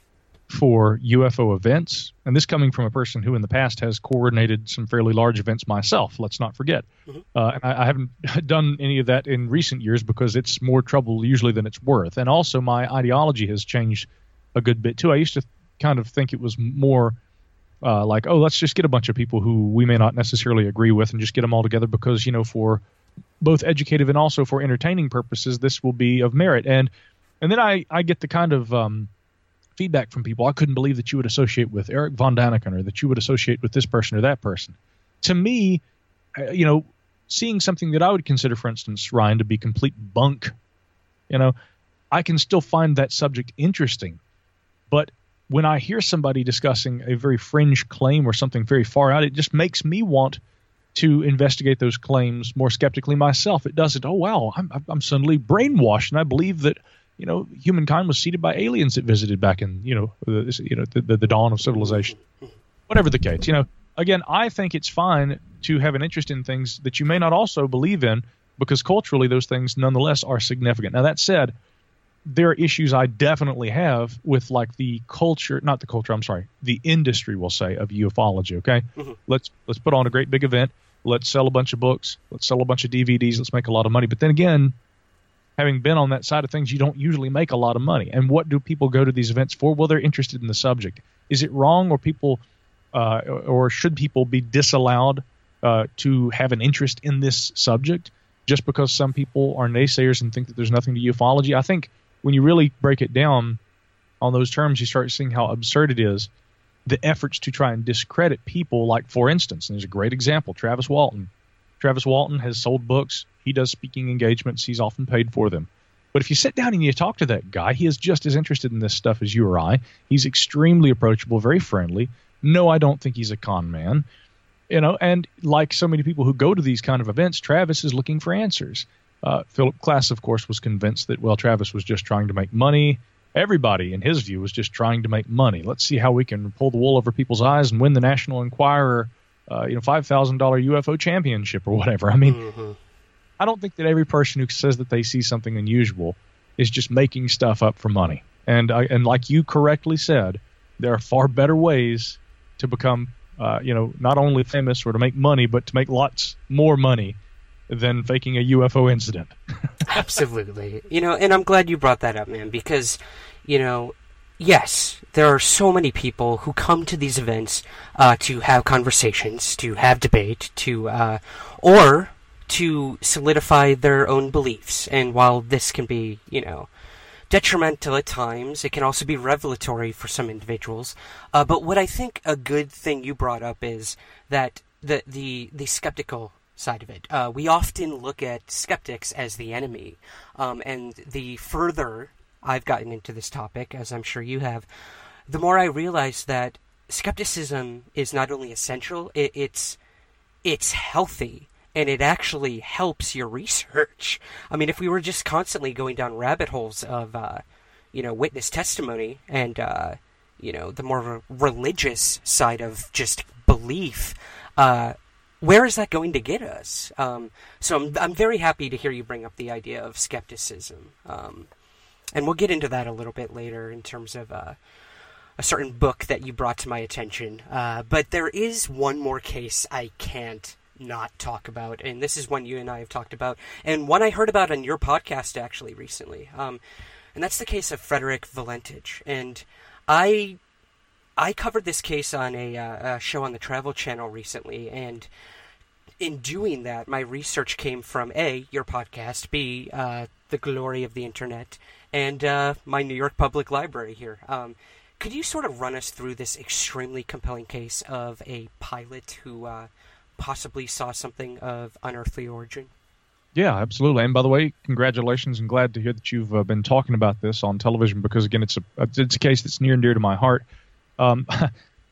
for U F O events. And this coming from a person who in the past has coordinated some fairly large events myself, let's not forget. Mm-hmm. Uh, and I, I haven't done any of that in recent years because it's more trouble usually than it's worth. And also my ideology has changed a good bit too. I used to kind of think it was more Uh, like, oh, let's just get a bunch of people who we may not necessarily agree with and just get them all together because, you know, for both educative and also for entertaining purposes, this will be of merit. And and then I, I get the kind of um, feedback from people, I couldn't believe that you would associate with Eric von Daniken or that you would associate with this person or that person. To me, uh, you know, seeing something that I would consider, for instance, Ryan, to be complete bunk, you know, I can still find that subject interesting. But when I hear somebody discussing a very fringe claim or something very far out, it just makes me want to investigate those claims more skeptically myself. It doesn't, oh, wow, I'm, I'm suddenly brainwashed, and I believe that, you know, humankind was seeded by aliens that visited back in, you know, the, you know, the, the, the dawn of civilization. Whatever the case, you know, again, I think it's fine to have an interest in things that you may not also believe in because culturally those things nonetheless are significant. Now, that said, there are issues I definitely have with like the culture, not the culture, I'm sorry, the industry, we'll say, of ufology, okay? Mm-hmm. Let's let's put on a great big event. Let's sell a bunch of books. Let's sell a bunch of D V Ds. Let's make a lot of money. But then again, having been on that side of things, you don't usually make a lot of money. And what do people go to these events for? Well, they're interested in the subject. Is it wrong or people, uh, or should people be disallowed uh, to have an interest in this subject just because some people are naysayers and think that there's nothing to ufology? I think when you really break it down on those terms, you start seeing how absurd it is, the efforts to try and discredit people. Like, for instance, and there's a great example, Travis Walton. Travis Walton has sold books. He does speaking engagements. He's often paid for them. But if you sit down and you talk to that guy, he is just as interested in this stuff as you or I. He's extremely approachable, very friendly. No, I don't think he's a con man. You know, and like so many people who go to these kind of events, Travis is looking for answers. Uh, Philip Klass, of course, was convinced that, well, Travis was just trying to make money. Everybody, in his view, was just trying to make money. Let's see how we can pull the wool over people's eyes and win the National Enquirer, uh, you know, five thousand dollars U F O championship or whatever. I mean, mm-hmm. I don't think that every person who says that they see something unusual is just making stuff up for money. And I, and like you correctly said, there are far better ways to become, uh, you know, not only famous or to make money, but to make lots more money than faking a U F O incident. Absolutely. You know, and I'm glad you brought that up, man, because, you know, yes, there are so many people who come to these events uh, to have conversations, to have debate, to, uh, or to solidify their own beliefs. And while this can be, you know, detrimental at times, it can also be revelatory for some individuals. Uh, but what I think a good thing you brought up is that the the, the skeptical side of it. Uh, we often look at skeptics as the enemy. Um, and the further I've gotten into this topic, as I'm sure you have, the more I realize that skepticism is not only essential, it, it's it's healthy. And it actually helps your research. I mean, if we were just constantly going down rabbit holes of, uh, you know, witness testimony and, uh, you know, the more religious side of just belief, uh, where is that going to get us? Um, so I'm, I'm very happy to hear you bring up the idea of skepticism. Um, and we'll get into that a little bit later in terms of uh, a certain book that you brought to my attention. Uh, but there is one more case I can't not talk about, and this is one you and I have talked about, and one I heard about on your podcast actually recently, um, and that's the case of Frederick Valentich. And I I covered this case on a, uh, a show on the Travel Channel recently, and in doing that, my research came from A, your podcast, B, uh, the glory of the internet, and uh, my New York Public Library here. Um, could you sort of run us through this extremely compelling case of a pilot who uh, possibly saw something of unearthly origin? Yeah, absolutely. And by the way, congratulations, and glad to hear that you've uh, been talking about this on television, because again, it's a it's a case that's near and dear to my heart. Um, I,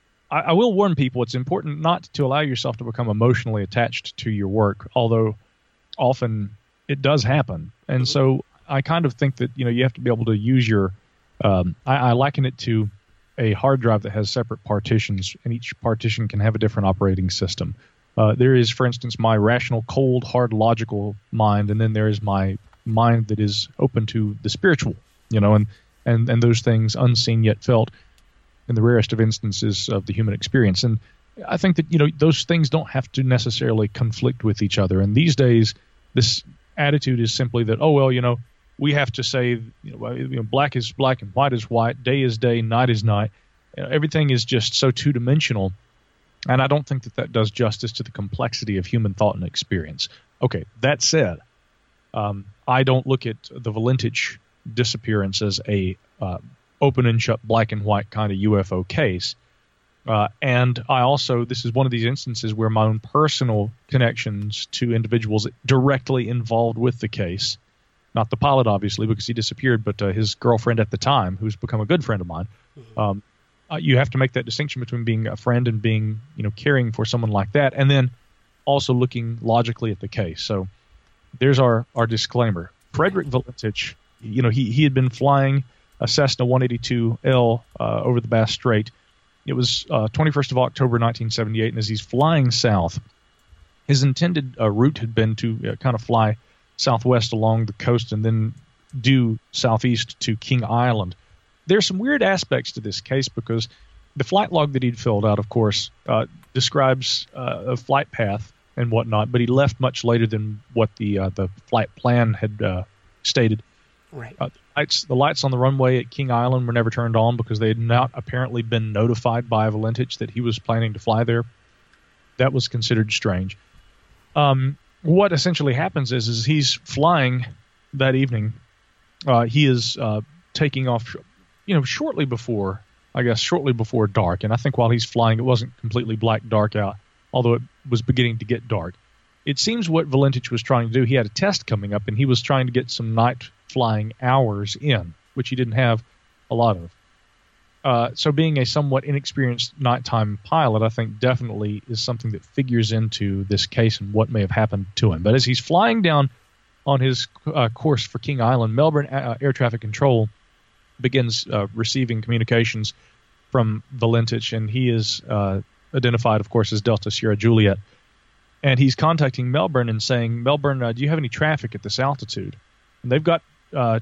I will warn people, it's important not to allow yourself to become emotionally attached to your work, although often it does happen. And mm-hmm. so I kind of think that, you know, you have to be able to use your, um, I, I liken it to a hard drive that has separate partitions, and each partition can have a different operating system. Uh, there is, for instance, my rational, cold, hard, logical mind, and then there is my mind that is open to the spiritual, you know, and, and, and those things unseen yet felt in the rarest of instances of the human experience. And I think that, you know, those things don't have to necessarily conflict with each other. And these days, this attitude is simply that, oh, well, you know, we have to say, you know, you know black is black and white is white, day is day, night is night. You know, everything is just so two-dimensional. And I don't think that that does justice to the complexity of human thought and experience. Okay, that said, um, I don't look at the Valentich disappearance as a uh, open and shut black and white kind of U F O case. Uh, and I also, this is one of these instances where my own personal connections to individuals directly involved with the case, not the pilot, obviously, because he disappeared, but uh, his girlfriend at the time, who's become a good friend of mine, um, Uh, you have to make that distinction between being a friend and being, you know, caring for someone like that, and then also looking logically at the case. So there's our, our disclaimer. Frederick Valentich, you know, he, he had been flying a Cessna one eighty-two L uh, over the Bass Strait. It was uh, twenty-first of October, nineteen seventy-eight, and as he's flying south, his intended uh, route had been to uh, kind of fly southwest along the coast and then due southeast to King Island. There's some weird aspects to this case because the flight log that he'd filled out, of course, uh, describes uh, a flight path and whatnot, but he left much later than what the uh, the flight plan had uh, stated. Right. Uh, the, lights, the lights on the runway at King Island were never turned on because they had not apparently been notified by Valentich that he was planning to fly there. That was considered strange. Um, what essentially happens is, is he's flying that evening. Uh, he is uh, taking off... you know, shortly before, I guess, shortly before dark. And I think while he's flying, it wasn't completely black dark out, although it was beginning to get dark. It seems what Valentich was trying to do, he had a test coming up, and he was trying to get some night flying hours in, which he didn't have a lot of. Uh, so being a somewhat inexperienced nighttime pilot, I think definitely is something that figures into this case and what may have happened to him. But as he's flying down on his uh, course for King Island, Melbourne uh, Air Traffic Control begins uh, receiving communications from Valentich, and he is uh, identified, of course, as Delta Sierra Juliet. And he's contacting Melbourne and saying, Melbourne, uh, do you have any traffic at this altitude? And they've got, uh,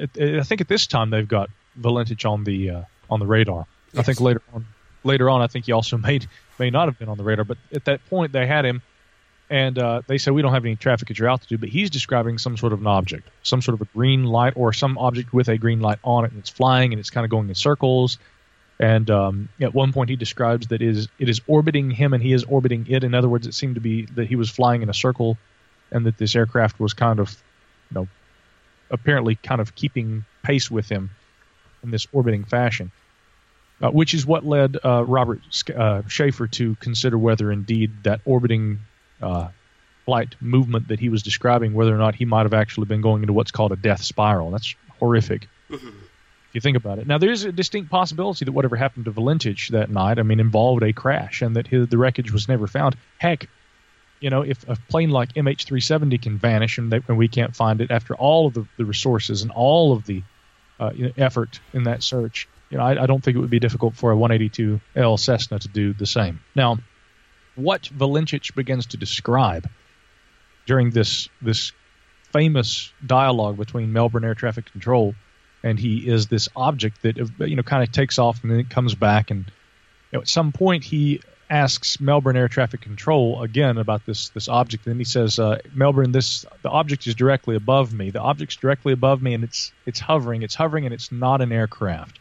I think at this time they've got Valentich on the uh, on the radar. Yes. I think later on, later on, I think he also may may not have been on the radar. But at that point, they had him, and uh, they said, we don't have any traffic at your altitude. But he's describing some sort of an object, some sort of a green light, or some object with a green light on it, and it's flying, and it's kind of going in circles. And um, at one point, he describes that it is, it is orbiting him, and he is orbiting it. In other words, it seemed to be that he was flying in a circle, and that this aircraft was kind of, you know, apparently kind of keeping pace with him in this orbiting fashion, uh, which is what led uh, Robert uh, Schaefer to consider whether indeed that orbiting uh, flight movement that he was describing, whether or not he might have actually been going into what's called a death spiral. That's horrific. Mm-hmm. If you think about it. Now, there is a distinct possibility that whatever happened to Valentich that night, I mean, involved a crash, and that his, the wreckage was never found. Heck, you know, if a plane like M H three seventy can vanish and, they, and we can't find it after all of the, the resources and all of the uh, you know, effort in that search, you know, I, I don't think it would be difficult for a one eighty-two L Cessna to do the same. Now, what Valentich begins to describe during this this famous dialogue between Melbourne Air Traffic Control and he is this object that, you know, kind of takes off and then it comes back. And you know, at some point he asks Melbourne Air Traffic Control again about this this object. And he says, uh, Melbourne, this the object is directly above me. The object's directly above me, and it's it's hovering. It's hovering, and it's not an aircraft.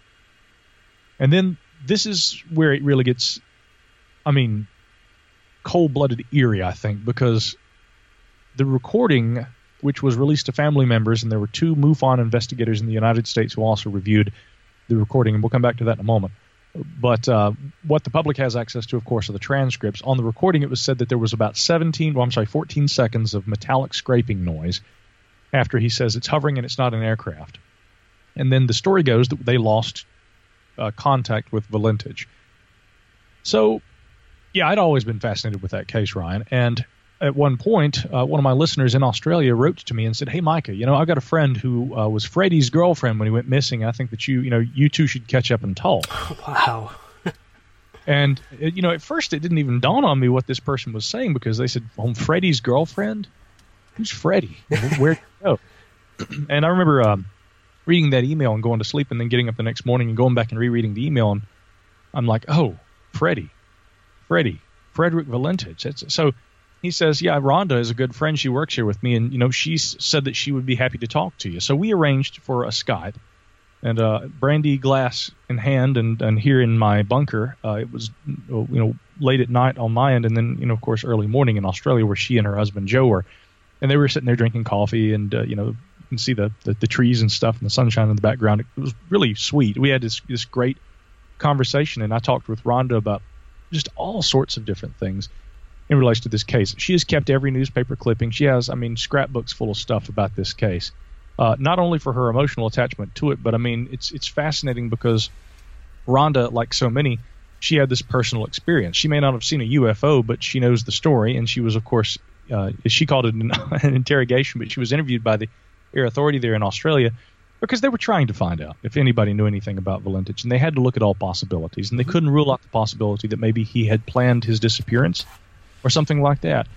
And then this is where it really gets, I mean, cold-blooded eerie, I think, because the recording, which was released to family members, and there were two MUFON investigators in the United States who also reviewed the recording, and we'll come back to that in a moment. But uh, what the public has access to, of course, are the transcripts. On the recording, it was said that there was about seventeen, well, I'm sorry, fourteen seconds of metallic scraping noise after he says it's hovering and it's not an aircraft. And then the story goes that they lost uh, contact with Valentich. So, yeah, I'd always been fascinated with that case, Ryan, and at one point, uh, one of my listeners in Australia wrote to me and said, "Hey, Micah, you know, I've got a friend who uh, was Freddie's girlfriend when he went missing. I think that you, you know, you two should catch up and talk." Wow. And, it, you know, at first it didn't even dawn on me what this person was saying, because they said, "Oh, Freddie's girlfriend? Who's Freddie? Where'd you go?" And I remember um, reading that email and going to sleep and then getting up the next morning and going back and rereading the email. And I'm like, oh, Freddie, Freddie, Frederick Valentich. That's, so he says, yeah, Rhonda is a good friend. She works here with me. And, you know, she said that she would be happy to talk to you. So we arranged for a Skype. And uh, brandy glass in hand, and, and here in my bunker, uh, it was, you know, late at night on my end, and then, you know, of course, early morning in Australia, where she and her husband Joe were, and they were sitting there drinking coffee, and uh, you know, you can see the, the the trees and stuff, and the sunshine in the background. It was really sweet. We had this this great conversation, and I talked with Rhonda about just all sorts of different things in relation to this case. She has kept every newspaper clipping. She has, I mean, scrapbooks full of stuff about this case. Uh, not only for her emotional attachment to it, but I mean, it's it's fascinating because Rhonda, like so many, she had this personal experience. She may not have seen a U F O, but she knows the story, and she was, of course, uh, she called it an, an interrogation, but she was interviewed by the air authority there in Australia because they were trying to find out if anybody knew anything about Valentich, and they had to look at all possibilities, and they couldn't rule out the possibility that maybe he had planned his disappearance or something like that.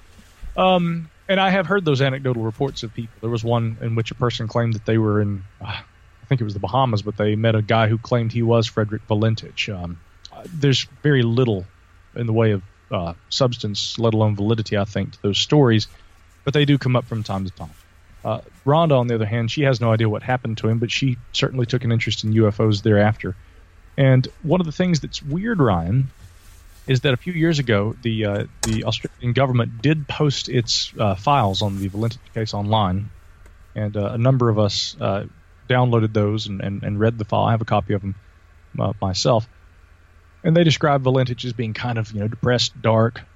Um. And I have heard those anecdotal reports of people. There was one in which a person claimed that they were in, uh, I think it was the Bahamas, but they met a guy who claimed he was Frederick Valentich. Um, there's very little in the way of uh, substance, let alone validity, I think, to those stories, but they do come up from time to time. Uh, Rhonda, on the other hand, she has no idea what happened to him, but she certainly took an interest in U F Os thereafter. And one of the things that's weird, Ryan, is that a few years ago, the uh, the Australian government did post its uh, files on the Valentich case online, and uh, a number of us uh, downloaded those and, and, and read the file. I have a copy of them uh, myself. And they described Valentich as being kind of, you know, depressed, dark,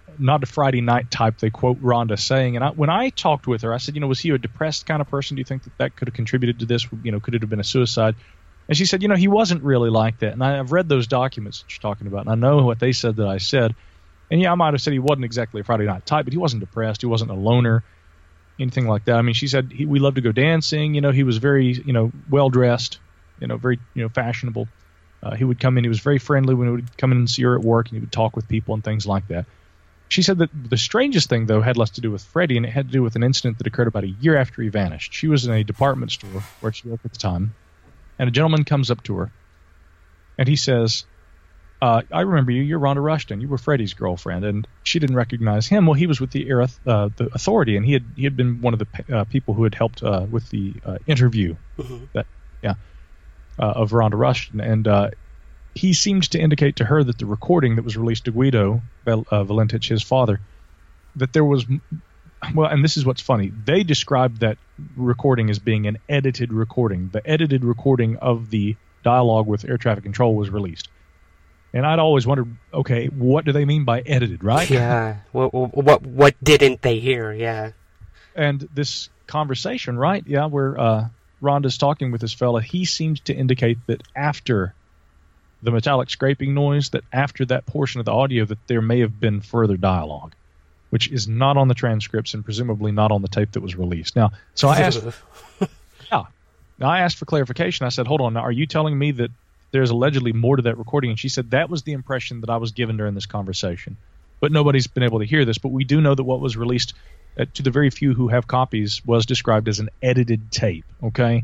not a Friday night type, they quote Rhonda saying. And I, when I talked with her, I said, you know, was he a depressed kind of person? Do you think that that could have contributed to this? You know, could it have been a suicide? And she said, you know, he wasn't really like that. And I, I've read those documents that you're talking about, and I know what they said that I said. And yeah, I might have said he wasn't exactly a Friday night type, but he wasn't depressed. He wasn't a loner, anything like that. I mean, she said he, we loved to go dancing. You know, he was very, you know, well-dressed, you know, very, you know, fashionable. Uh, he would come in. He was very friendly when he would come in and see her at work, and he would talk with people and things like that. She said that the strangest thing, though, had less to do with Freddie, and it had to do with an incident that occurred about a year after he vanished. She was in a department store where she worked at the time, and a gentleman comes up to her, and he says, uh, I remember you. You're Rhonda Rushton. You were Freddie's girlfriend. And she didn't recognize him. Well, he was with the, uh, the authority, and he had he had been one of the uh, people who had helped uh, with the uh, interview mm-hmm. that, yeah, uh, of Rhonda Rushton. And uh, he seemed to indicate to her that the recording that was released to Guido Val- uh, Valentich, his father, that there was, well, and this is what's funny. They described that recording as being an edited recording. The edited recording of the dialogue with air traffic control was released. And I'd always wondered, okay, what do they mean by edited, right? Yeah. What what what didn't they hear? Yeah. And this conversation, right? Yeah, where uh, Rhonda's talking with this fella, he seems to indicate that after the metallic scraping noise, that after that portion of the audio, that there may have been further dialogue, which is not on the transcripts and presumably not on the tape that was released. Now, so I asked, yeah, now I asked for clarification. I said, hold on, now are you telling me that there's allegedly more to that recording? And she said that was the impression that I was given during this conversation. But nobody's been able to hear this. But we do know that what was released uh, to the very few who have copies was described as an edited tape. Okay,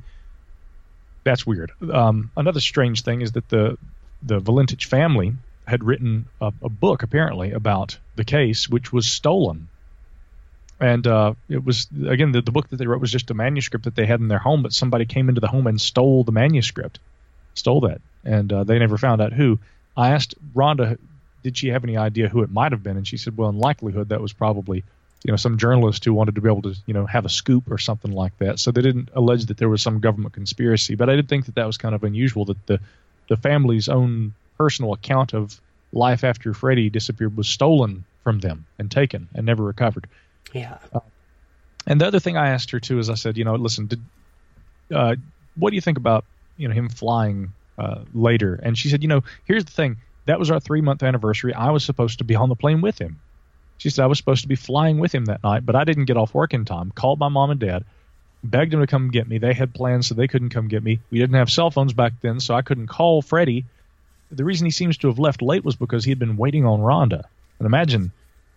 that's weird. Um, another strange thing is that the the Valentich family had written a, a book apparently about the case, which was stolen. And uh, it was, again, the, the book that they wrote was just a manuscript that they had in their home, but somebody came into the home and stole the manuscript, stole that. And uh, they never found out who. I asked Rhonda, did she have any idea who it might have been? And she said, well, in likelihood, that was probably, you know, some journalist who wanted to be able to, you know, have a scoop or something like that. So they didn't allege that there was some government conspiracy. But I did think that that was kind of unusual, that the, the family's own personal account of life after Freddie disappeared was stolen from them and taken and never recovered. Yeah. Uh, and the other thing I asked her, too, is I said, you know, listen, did, uh, what do you think about, you know, him flying uh, later? And she said, you know, here's the thing. That was our three-month anniversary. I was supposed to be on the plane with him. She said I was supposed to be flying with him that night, but I didn't get off work in time. Called my mom and dad, begged them to come get me. They had plans, so they couldn't come get me. We didn't have cell phones back then, so I couldn't call Freddie. The reason he seems to have left late was because he had been waiting on Rhonda. And imagine,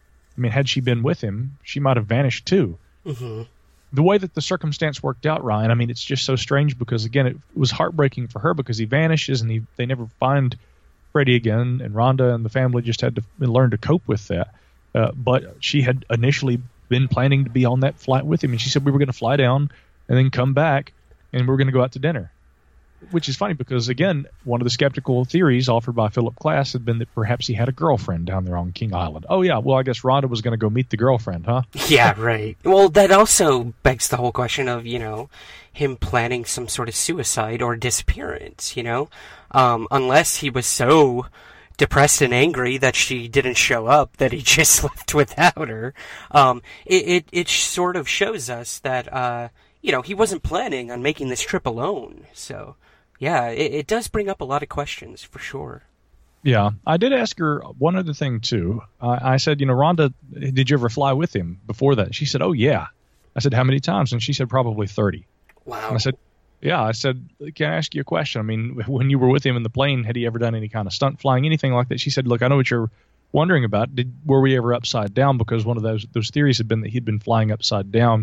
I mean, had she been with him, she might have vanished too. Mm-hmm. The way that the circumstance worked out, Ryan, I mean, it's just so strange because, again, it was heartbreaking for her because he vanishes and he, they never find Freddie again, and Rhonda and the family just had to learn to cope with that. Uh, but she had initially been planning to be on that flight with him, and she said we were going to fly down and then come back, and we were going to go out to dinner. Which is funny because, again, one of the skeptical theories offered by Philip Glass had been that perhaps he had a girlfriend down there on King Island. Oh, yeah, well, I guess Rhonda was going to go meet the girlfriend, huh? Yeah, right. Well, that also begs the whole question of, you know, him planning some sort of suicide or disappearance, you know? Um, unless he was so depressed and angry that she didn't show up, that he just left without her. Um, it, it, it sort of shows us that, uh, you know, he wasn't planning on making this trip alone, so... Yeah, it, it does bring up a lot of questions, for sure. Yeah, I did ask her one other thing, too. Uh, I said, you know, Rhonda, did you ever fly with him before that? She said, oh, yeah. I said, how many times? And she said, probably thirty. Wow. And I said, yeah. I said, can I ask you a question? I mean, when you were with him in the plane, had he ever done any kind of stunt flying, anything like that? She said, look, I know what you're wondering about. Did Were we ever upside down? Because one of those those theories had been that he'd been flying upside down.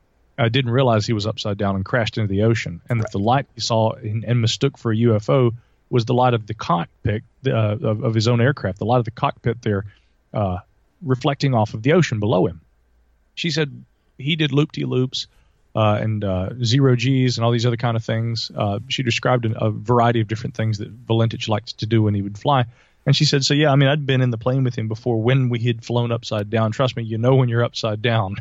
I didn't realize he was upside down and crashed into the ocean, and that the light he saw in, and mistook for a U F O was the light of the cockpit uh, of, of his own aircraft, the light of the cockpit there uh, reflecting off of the ocean below him. She said he did loop-de-loops uh, and uh, zero Gs and all these other kind of things. Uh, she described a, a variety of different things that Valentich liked to do when he would fly. And she said, so, yeah, I mean, I'd been in the plane with him before when we had flown upside down. Trust me, you know when you're upside down.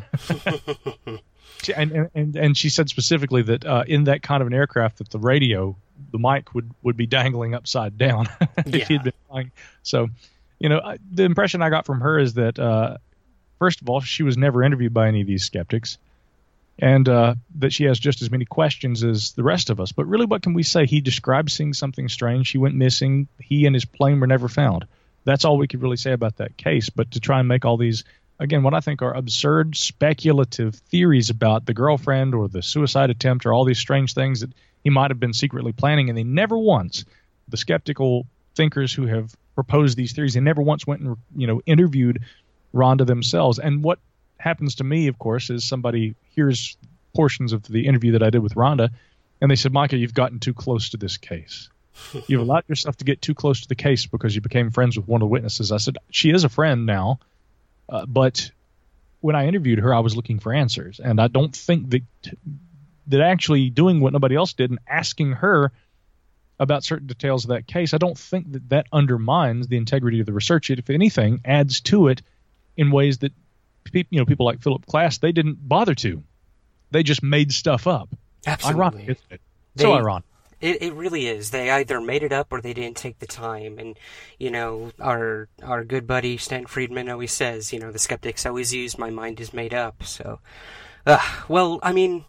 And, and and she said specifically that uh, in that kind of an aircraft that the radio, the mic would, would be dangling upside down if yeah. he'd been flying. So, you know, I, the impression I got from her is that, uh, first of all, she was never interviewed by any of these skeptics, and uh, that she has just as many questions as the rest of us. But really, what can we say? He described seeing something strange. She went missing. He and his plane were never found. That's all we could really say about that case. But to try and make all these, again, what I think are absurd, speculative theories about the girlfriend or the suicide attempt or all these strange things that he might have been secretly planning, and they never once, the skeptical thinkers who have proposed these theories, they never once went and, you know, interviewed Rhonda themselves. And what happens to me, of course, is somebody hears portions of the interview that I did with Rhonda, and they said, Micah, you've gotten too close to this case. You've allowed yourself to get too close to the case because you became friends with one of the witnesses. I said, she is a friend now, uh, but when I interviewed her, I was looking for answers. And I don't think that that actually doing what nobody else did and asking her about certain details of that case, I don't think that that undermines the integrity of the research. It, if anything, adds to it in ways that people, you know, people like Philip Klass, they didn't bother to. They just made stuff up. Absolutely. Ironic, isn't it? They, so ironic. It, it really is. They either made it up or they didn't take the time. And, you know, our our good buddy Stan Friedman always says, you know, the skeptics always use my mind is made up. So, uh, well, I mean,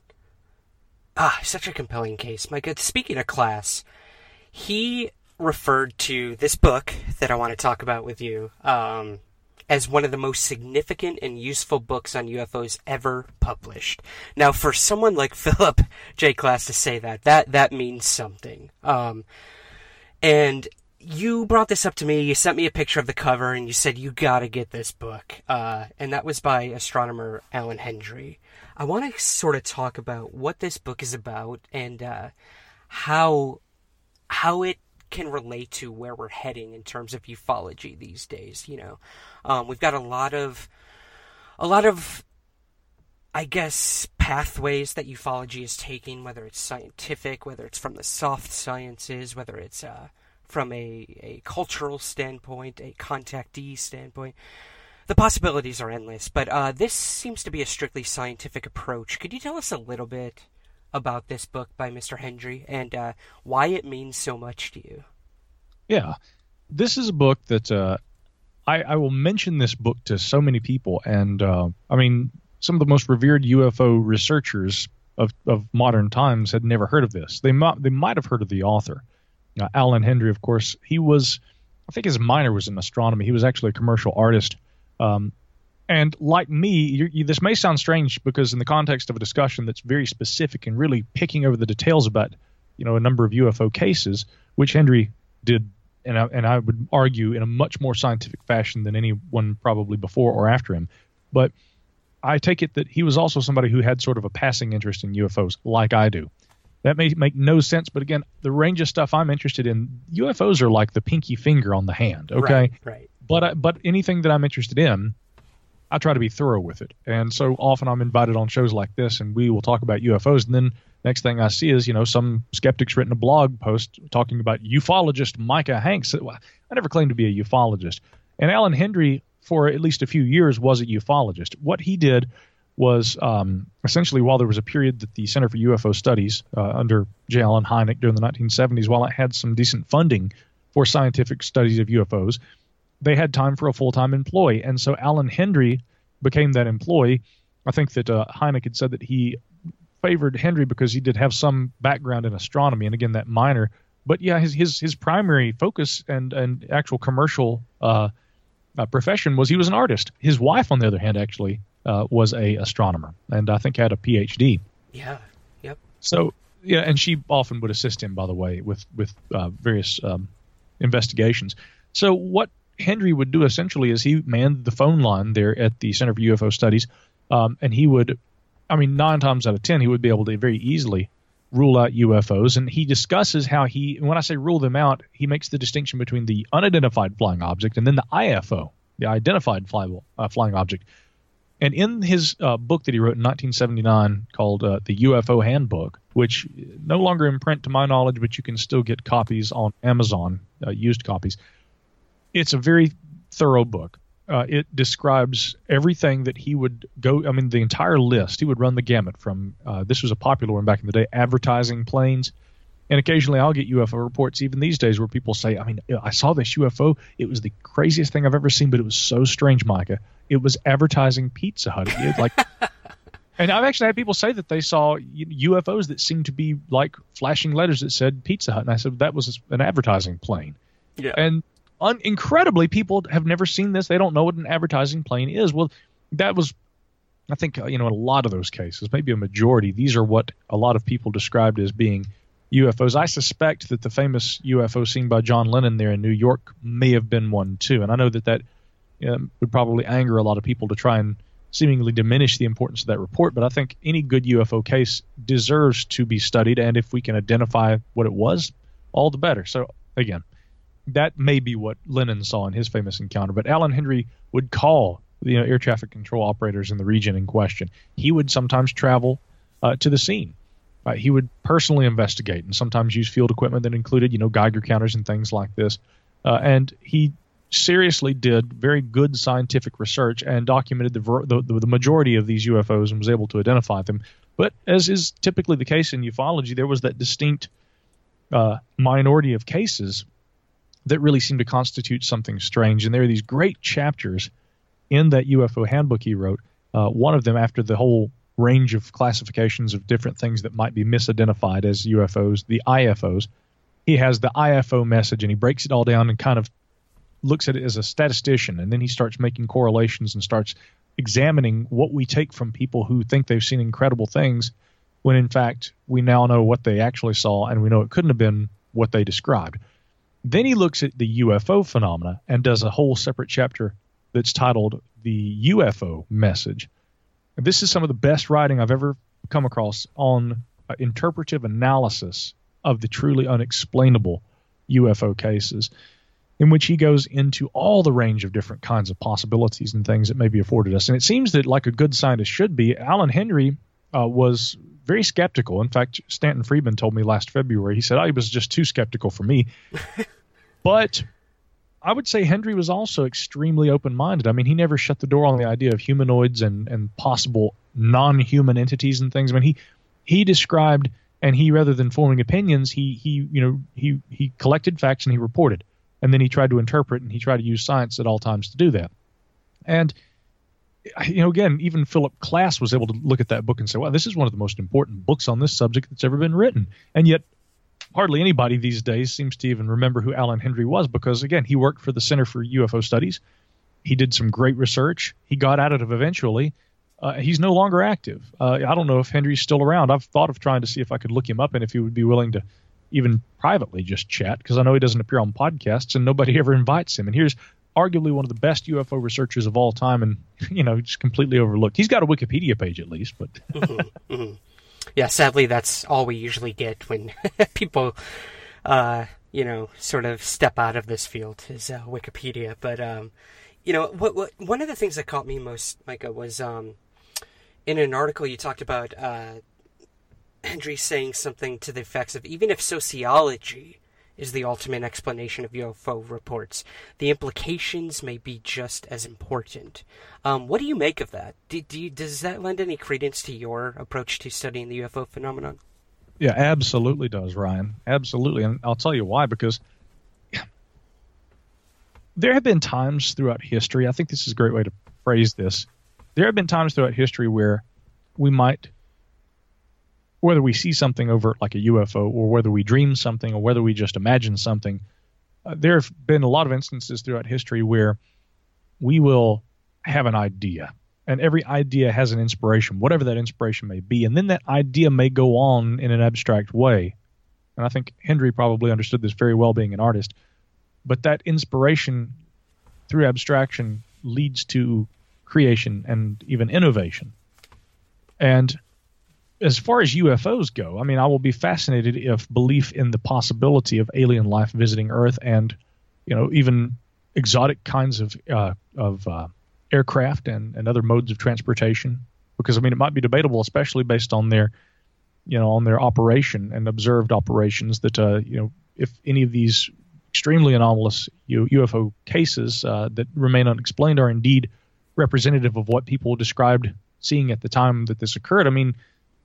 ah, such a compelling case. My good. Speaking of Klass, he referred to this book that I want to talk about with you um, as one of the most significant and useful books on U F Os ever published. Now, for someone like Philip J. Klass to say that, that, that means something. Um, and you brought this up to me, you sent me a picture of the cover, and you said, you gotta get this book. Uh, and that was by astronomer Alan Hendry. I want to sort of talk about what this book is about and uh, how how it can relate to where we're heading in terms of ufology these days. You know, um, we've got a lot of, a lot of, I guess, pathways that ufology is taking, whether it's scientific, whether it's from the soft sciences, whether it's uh, from a, a cultural standpoint, a contactee standpoint. The possibilities are endless, but uh, this seems to be a strictly scientific approach. Could you tell us a little bit about this book by Mister Hendry and uh, why it means so much to you? Yeah, this is a book that uh, I, I will mention this book to so many people, and uh, I mean, some of the most revered U F O researchers of, of modern times had never heard of this. They might they might have heard of the author, uh, Alan Hendry. Of course, he was, I think his minor was in astronomy. He was actually a commercial artist. Um, and like me, you, you, this may sound strange because in the context of a discussion that's very specific and really picking over the details about, you know, a number of U F O cases, which Hendry did, and I, and I would argue in a much more scientific fashion than anyone probably before or after him. But I take it that he was also somebody who had sort of a passing interest in U F Os, like I do. That may make no sense, but again, the range of stuff I'm interested in, U F Os are like the pinky finger on the hand, okay? Right, right. But I, but anything that I'm interested in, I try to be thorough with it. And so often I'm invited on shows like this, and we will talk about U F Os. And then next thing I see is, you know, some skeptic's written a blog post talking about ufologist Micah Hanks. I never claimed to be a ufologist. And Alan Hendry, for at least a few years, was a ufologist. What he did was um, essentially, while there was a period that the Center for U F O Studies uh, under J. Allen Hynek during the nineteen seventies, while it had some decent funding for scientific studies of U F Os, they had time for a full-time employee. And so Alan Hendry became that employee. I think that uh, Hynek had said that he favored Hendry because he did have some background in astronomy, and again, that minor. But yeah, his his, his primary focus and, and actual commercial uh, uh, profession was he was an artist. His wife, on the other hand, actually uh, was a astronomer, and I think had a P H D. Yeah, yep. So, yeah, and she often would assist him, by the way, with, with uh, various um, investigations. So what Hendry would do essentially is he manned the phone line there at the Center for U F O Studies, um, and he would, I mean, nine times out of ten, he would be able to very easily rule out U F Os. And he discusses how he, and when I say rule them out, he makes the distinction between the unidentified flying object and then the I F O, the identified fly, uh, flying object. And in his uh, book that he wrote in nineteen seventy-nine called uh, The U F O Handbook, which no longer in print to my knowledge, but you can still get copies on Amazon, uh, used copies. It's a very thorough book. Uh, it describes everything that he would go, I mean, the entire list. He would run the gamut from, uh, this was a popular one back in the day, advertising planes, And occasionally I'll get U F O reports even these days where people say, I mean, I saw this U F O. It was the craziest thing I've ever seen, but it was so strange, Micah. It was advertising Pizza Hut. It, like, and I've actually had people say that they saw U F Os that seemed to be like flashing letters that said Pizza Hut. And I said, that was an advertising plane. Yeah. And un- incredibly, people have never seen this. They don't know what an advertising plane is. Well, that was, I think, you know, in a lot of those cases, maybe a majority, these are what a lot of people described as being U F Os. I suspect that the famous U F O seen by John Lennon there in New York may have been one too. And I know that that um, would probably anger a lot of people to try and seemingly diminish the importance of that report. But I think any good U F O case deserves to be studied. And if we can identify what it was, all the better. So again, that may be what Lennon saw in his famous encounter. But Alan Henry would call you know, air traffic control operators in the region in question. He would sometimes travel uh, to the scene. Uh, he would personally investigate and sometimes use field equipment that included, you know, Geiger counters and things like this. Uh, and he seriously did very good scientific research and documented the, the the majority of these U F Os and was able to identify them. But as is typically the case in ufology, there was that distinct uh, minority of cases that really seemed to constitute something strange. And there are these great chapters in that U F O handbook he wrote. Uh, one of them, after the whole range of classifications of different things that might be misidentified as U F Os, the I F Os, he has the I F O message, and he breaks it all down and kind of looks at it as a statistician, and then he starts making correlations and starts examining what we take from people who think they've seen incredible things, when in fact we now know what they actually saw, and we know it couldn't have been what they described. Then he looks at the U F O phenomena and does a whole separate chapter that's titled The U F O Message. This is some of the best writing I've ever come across on uh, interpretive analysis of the truly unexplainable U F O cases, in which he goes into all the range of different kinds of possibilities and things that may be afforded us. And it seems that, like a good scientist should be, Alan Henry uh, was very skeptical. In fact, Stanton Friedman told me last February, he said, oh, he was just too skeptical for me. But I would say Henry was also extremely open-minded. I mean, he never shut the door on the idea of humanoids and, and possible non-human entities and things. I mean, he he described, and he, rather than forming opinions, he he you know he he collected facts and he reported, and then he tried to interpret and he tried to use science at all times to do that. And you know, again, even Philip Klass was able to look at that book and say, "Wow, this is one of the most important books on this subject that's ever been written." And yet, hardly anybody these days seems to even remember who Alan Henry was, because, again, he worked for the Center for U F O Studies. He did some great research. He got out of it eventually. Uh, he's no longer active. Uh, I don't know if Henry's still around. I've thought of trying to see if I could look him up and if he would be willing to even privately just chat, because I know he doesn't appear on podcasts and nobody ever invites him. And here's arguably one of the best U F O researchers of all time, and, you know, just completely overlooked. He's got a Wikipedia page at least, but... mm-hmm, mm-hmm. Yeah, sadly, that's all we usually get when people, uh, you know, sort of step out of this field is uh, Wikipedia. But, um, you know, what, what, one of the things that caught me most, Micah, was um, in an article you talked about uh, Henry saying something to the effects of, even if sociology is the ultimate explanation of U F O reports, the implications may be just as important. Um, what do you make of that? Do, do you, does that lend any credence to your approach to studying the U F O phenomenon? Yeah, absolutely does, Ryan. Absolutely. And I'll tell you why, because there have been times throughout history, I think this is a great way to phrase this, there have been times throughout history where we might, whether we see something over like a U F O, or whether we dream something, or whether we just imagine something, uh, there have been a lot of instances throughout history where we will have an idea, and every idea has an inspiration, whatever that inspiration may be, and then that idea may go on in an abstract way. And I think Henry probably understood this very well, being an artist, but that inspiration through abstraction leads to creation and even innovation. And as far as U F Os go, I mean, I will be fascinated if belief in the possibility of alien life visiting Earth, and, you know, even exotic kinds of uh, of uh, aircraft and, and other modes of transportation, because, I mean, it might be debatable, especially based on their, you know, on their operation and observed operations, that, uh, you know, if any of these extremely anomalous U- UFO cases uh, that remain unexplained are indeed representative of what people described seeing at the time that this occurred. I mean,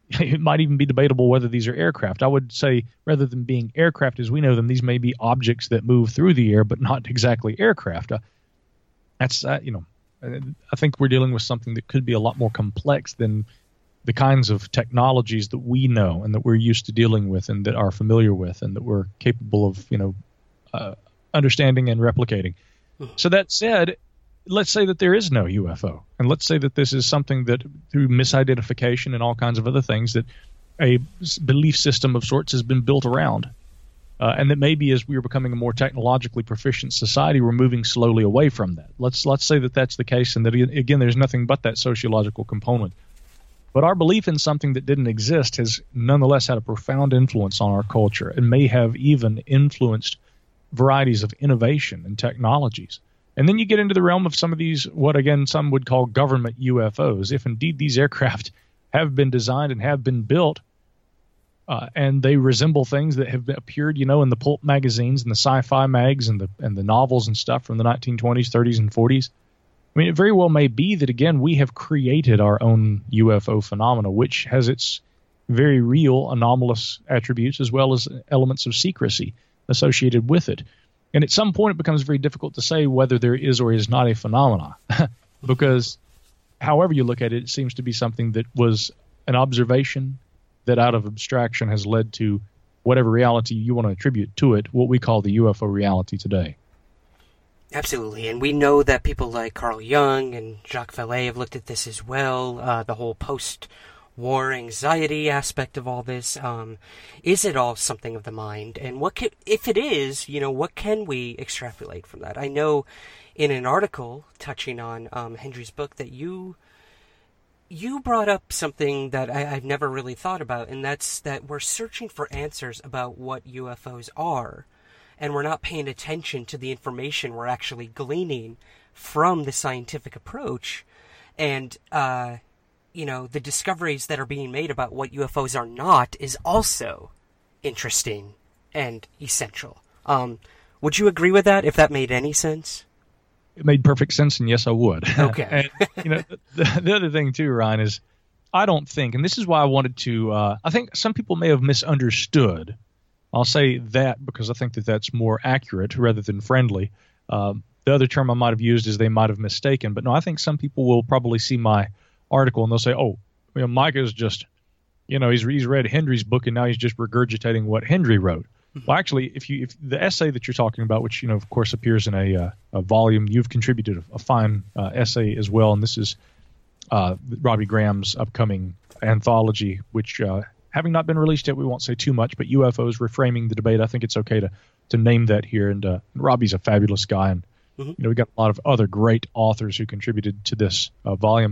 it might even be debatable whether these are aircraft. I would say rather than being aircraft as we know them, these may be objects that move through the air, but not exactly aircraft. Uh, that's, uh, you know, I think we're dealing with something that could be a lot more complex than the kinds of technologies that we know and that we're used to dealing with and that are familiar with and that we're capable of, you know, uh, understanding and replicating. So that said, let's say that there is no U F O, and let's say that this is something that through misidentification and all kinds of other things that a belief system of sorts has been built around. Uh, and that maybe as we are becoming a more technologically proficient society, we're moving slowly away from that. Let's let's say that that's the case, and that, again, there's nothing but that sociological component. But our belief in something that didn't exist has nonetheless had a profound influence on our culture and may have even influenced varieties of innovation and technologies. And then you get into the realm of some of these, what again some would call government U F Os. If indeed these aircraft have been designed and have been built, uh, and they resemble things that have appeared, you know, in the pulp magazines and the sci-fi mags and the and the novels and stuff from the nineteen twenties, thirties, and forties. I mean, it very well may be that, again, we have created our own U F O phenomena, which has its very real anomalous attributes as well as elements of secrecy associated with it. And at some point, it becomes very difficult to say whether there is or is not a phenomena, because however you look at it, it seems to be something that was an observation that out of abstraction has led to whatever reality you want to attribute to it, what we call the U F O reality today. Absolutely, and we know that people like Carl Jung and Jacques Vallée have looked at this as well, uh, the whole post-war anxiety aspect of all this. Um, is it all something of the mind? And what can, if it is, you know, what can we extrapolate from that? I know in an article touching on um, Hendry's book that you you brought up something that I, I've never really thought about, and that's that we're searching for answers about what U F Os are. And we're not paying attention to the information we're actually gleaning from the scientific approach. And, uh, you know, the discoveries that are being made about what U F Os are not is also interesting and essential. Um, would you agree with that, if that made any sense? It made perfect sense, and yes, I would. Okay. And, you know, the, the other thing, too, Ryan, is I don't think, and this is why I wanted to, uh, I think some people may have misunderstood. I'll say that because I think that that's more accurate rather than friendly. Um, the other term I might have used is they might have mistaken. But no, I think some people will probably see my article and they'll say, oh, you know, Mike is just, you know, he's, he's read Hendry's book and now he's just regurgitating what Hendry wrote. Mm-hmm. Well, actually, if you if the essay that you're talking about, which, you know, of course, appears in a, uh, a volume, you've contributed a, a fine uh, essay as well. And this is uh, Robbie Graham's upcoming anthology, which uh, having not been released yet, we won't say too much, but U F Os reframing the debate. I think it's okay to to name that here. And uh, Robbie's a fabulous guy, and mm-hmm. you know we got a lot of other great authors who contributed to this uh, volume.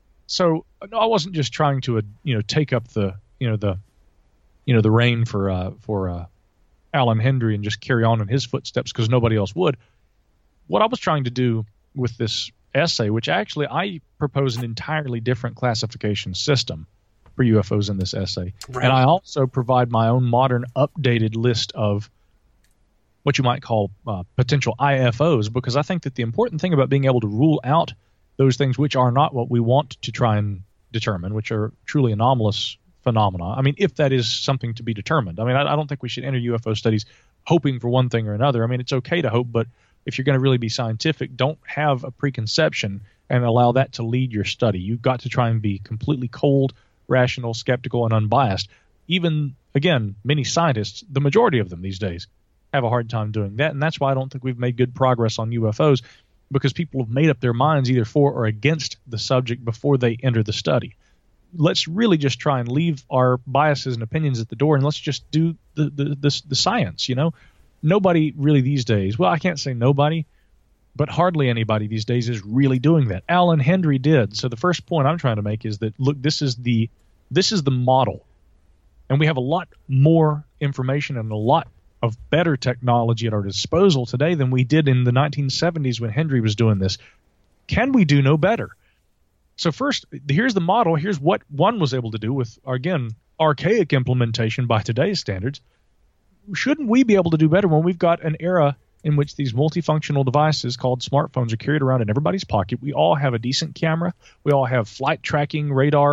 So no, I wasn't just trying to uh, you know take up the you know the you know the reign for uh, for uh, Alan Hendry and just carry on in his footsteps because nobody else would. What I was trying to do with this essay, which actually I propose an entirely different classification system for U F Os in this essay. Right. And I also provide my own modern updated list of what you might call uh, potential I F Os, because I think that the important thing about being able to rule out those things which are not what we want to try and determine, which are truly anomalous phenomena. I mean, if that is something to be determined. I mean, I, I don't think we should enter U F O studies hoping for one thing or another. I mean, it's okay to hope, but if you're going to really be scientific, don't have a preconception and allow that to lead your study. You've got to try and be completely cold, rational, skeptical, and unbiased. Even, again, many scientists, the majority of them these days, have a hard time doing that. And that's why I don't think we've made good progress on U F Os, because people have made up their minds either for or against the subject before they enter the study. Let's really just try and leave our biases and opinions at the door, and let's just do the the, the, the science, you know? Nobody really these days, well, I can't say nobody, but hardly anybody these days is really doing that. Alan Hendry did. So the first point I'm trying to make is that, look, this is the this is the model. And we have a lot more information and a lot of better technology at our disposal today than we did in the nineteen seventies when Hendry was doing this. Can we do no better? So first, here's the model. Here's what one was able to do with, again, archaic implementation by today's standards. Shouldn't we be able to do better when we've got an era in which these multifunctional devices called smartphones are carried around in everybody's pocket? We all have a decent camera. We all have flight tracking radar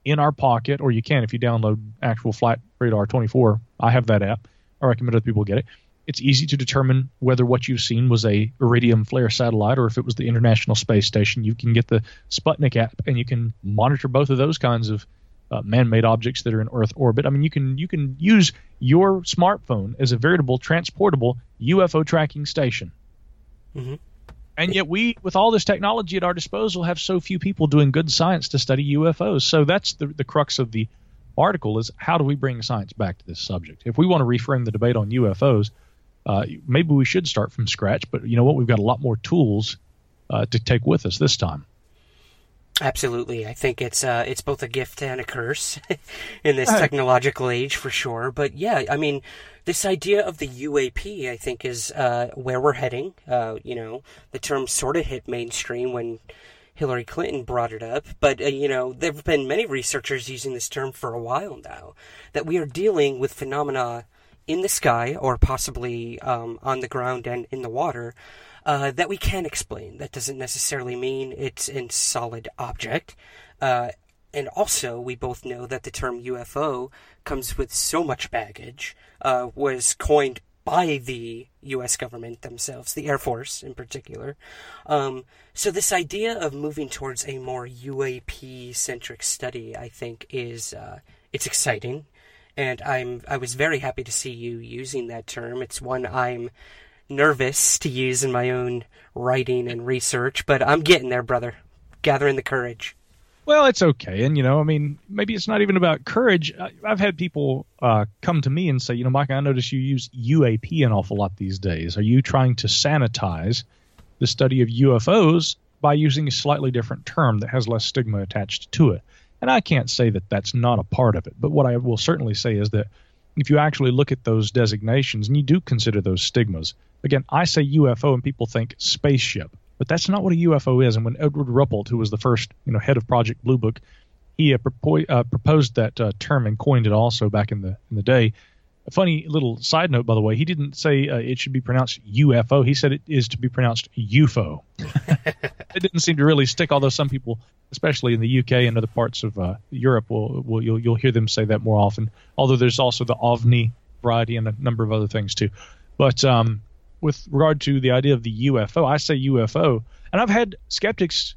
in our pocket, or you can if you download actual Flight Radar twenty-four. I have that app. I recommend other people get it. It's easy to determine whether what you've seen was a Iridium flare satellite or if it was the International Space Station. You can get the Sputnik app, and you can monitor both of those kinds of uh, man-made objects that are in Earth orbit. I mean, you can you can use your smartphone as a veritable transportable U F O tracking station. Mm-hmm. And yet we, with all this technology at our disposal, have so few people doing good science to study U F Os. So that's the, the crux of the article is how do we bring science back to this subject? If we want to reframe the debate on U F Os, uh, maybe we should start from scratch. But you know what? We've got a lot more tools uh, to take with us this time. Absolutely. I think it's uh, it's both a gift and a curse in this technological age for sure. But yeah, I mean, this idea of the U A P, I think, is uh, where we're heading. Uh, you know, the term sort of hit mainstream when Hillary Clinton brought it up. But, uh, you know, there have been many researchers using this term for a while now, that we are dealing with phenomena in the sky or possibly um, on the ground and in the water Uh, that we can explain. That doesn't necessarily mean it's a solid object. Uh, and also, we both know that the term U F O comes with so much baggage, uh, was coined by the U S government themselves, the Air Force in particular. Um, so this idea of moving towards a more U A P-centric study, I think, is uh, it's exciting. And I'm I was very happy to see you using that term. It's one I'm nervous to use in my own writing and research, but I'm getting there, brother. Gathering the courage. Well, it's okay. And, you know, I mean, maybe it's not even about courage. I, I've had people uh, come to me and say, you know, Mike, I notice you use U A P an awful lot these days. Are you trying to sanitize the study of U F Os by using a slightly different term that has less stigma attached to it? And I can't say that that's not a part of it. But what I will certainly say is that if you actually look at those designations and you do consider those stigmas, again, I say U F O and people think spaceship, but that's not what a U F O is. And when Edward Ruppelt, who was the first, you know, head of Project Blue Book, he uh, propo- uh, proposed that uh, term and coined it also back in the in the day. A funny little side note, by the way, he didn't say uh, it should be pronounced U F O. He said it is to be pronounced U F O. It didn't seem to really stick, although some people, especially in the U K and other parts of uh, Europe, will, will you'll, you'll hear them say that more often, although there's also the OVNI variety and a number of other things too. But um, with regard to the idea of the U F O, I say U F O, and I've had skeptics,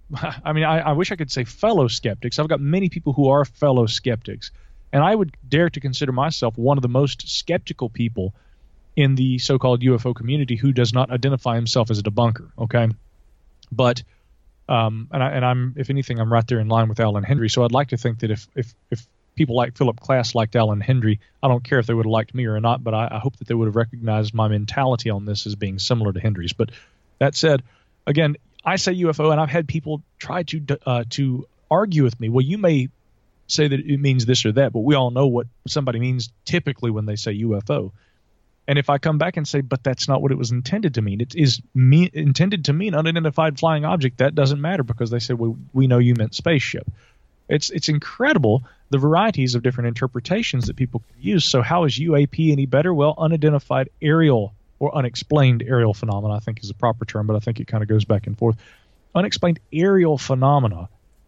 I mean, I, I wish I could say fellow skeptics. I've got many people who are fellow skeptics, and I would dare to consider myself one of the most skeptical people in the so-called U F O community who does not identify himself as a debunker, okay? But Um, and, I, and I'm, if anything, I'm right there in line with Alan Henry. So I'd like to think that if if, if people like Philip Klass liked Alan Henry, I don't care if they would have liked me or not, but I, I hope that they would have recognized my mentality on this as being similar to Henry's. But that said, again, I say U F O, and I've had people try to uh, to argue with me. Well, you may say that it means this or that, but we all know what somebody means typically when they say U F O. And if I come back and say, but that's not what it was intended to mean, it is me- intended to mean unidentified flying object, that doesn't matter because they said, well, we know you meant spaceship. It's it's incredible the varieties of different interpretations that people can use. So how is U A P any better? Well, unidentified aerial or unexplained aerial phenomena, I think is a proper term, but I think it kind of goes back and forth. Unexplained aerial phenomena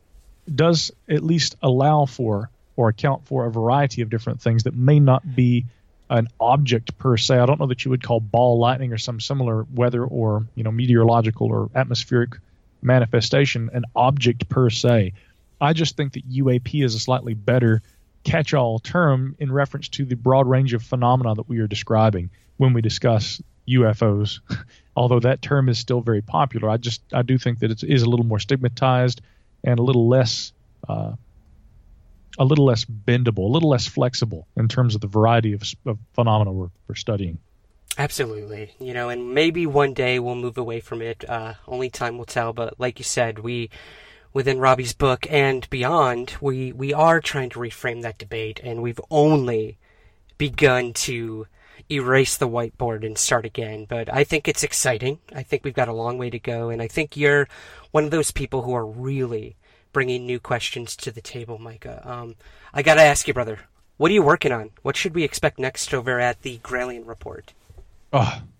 does at least allow for or account for a variety of different things that may not be an object per se. I don't know that you would call ball lightning or some similar weather or, you know, meteorological or atmospheric manifestation an object per se. I just think that U A P is a slightly better catch-all term in reference to the broad range of phenomena that we are describing when we discuss U F Os. Although that term is still very popular, I just I do think that it is a little more stigmatized and a little less uh, a little less bendable, a little less flexible in terms of the variety of, of phenomena we're, we're studying. Absolutely. You know, and maybe one day we'll move away from it. Uh, only time will tell. But like you said, we, within Robbie's book and beyond, we, we are trying to reframe that debate, and we've only begun to erase the whiteboard and start again. But I think it's exciting. I think we've got a long way to go, and I think you're one of those people who are really bringing new questions to the table, Micah. Um, I got to ask you, brother, what are you working on? What should we expect next over at the Gralien Report? Oh,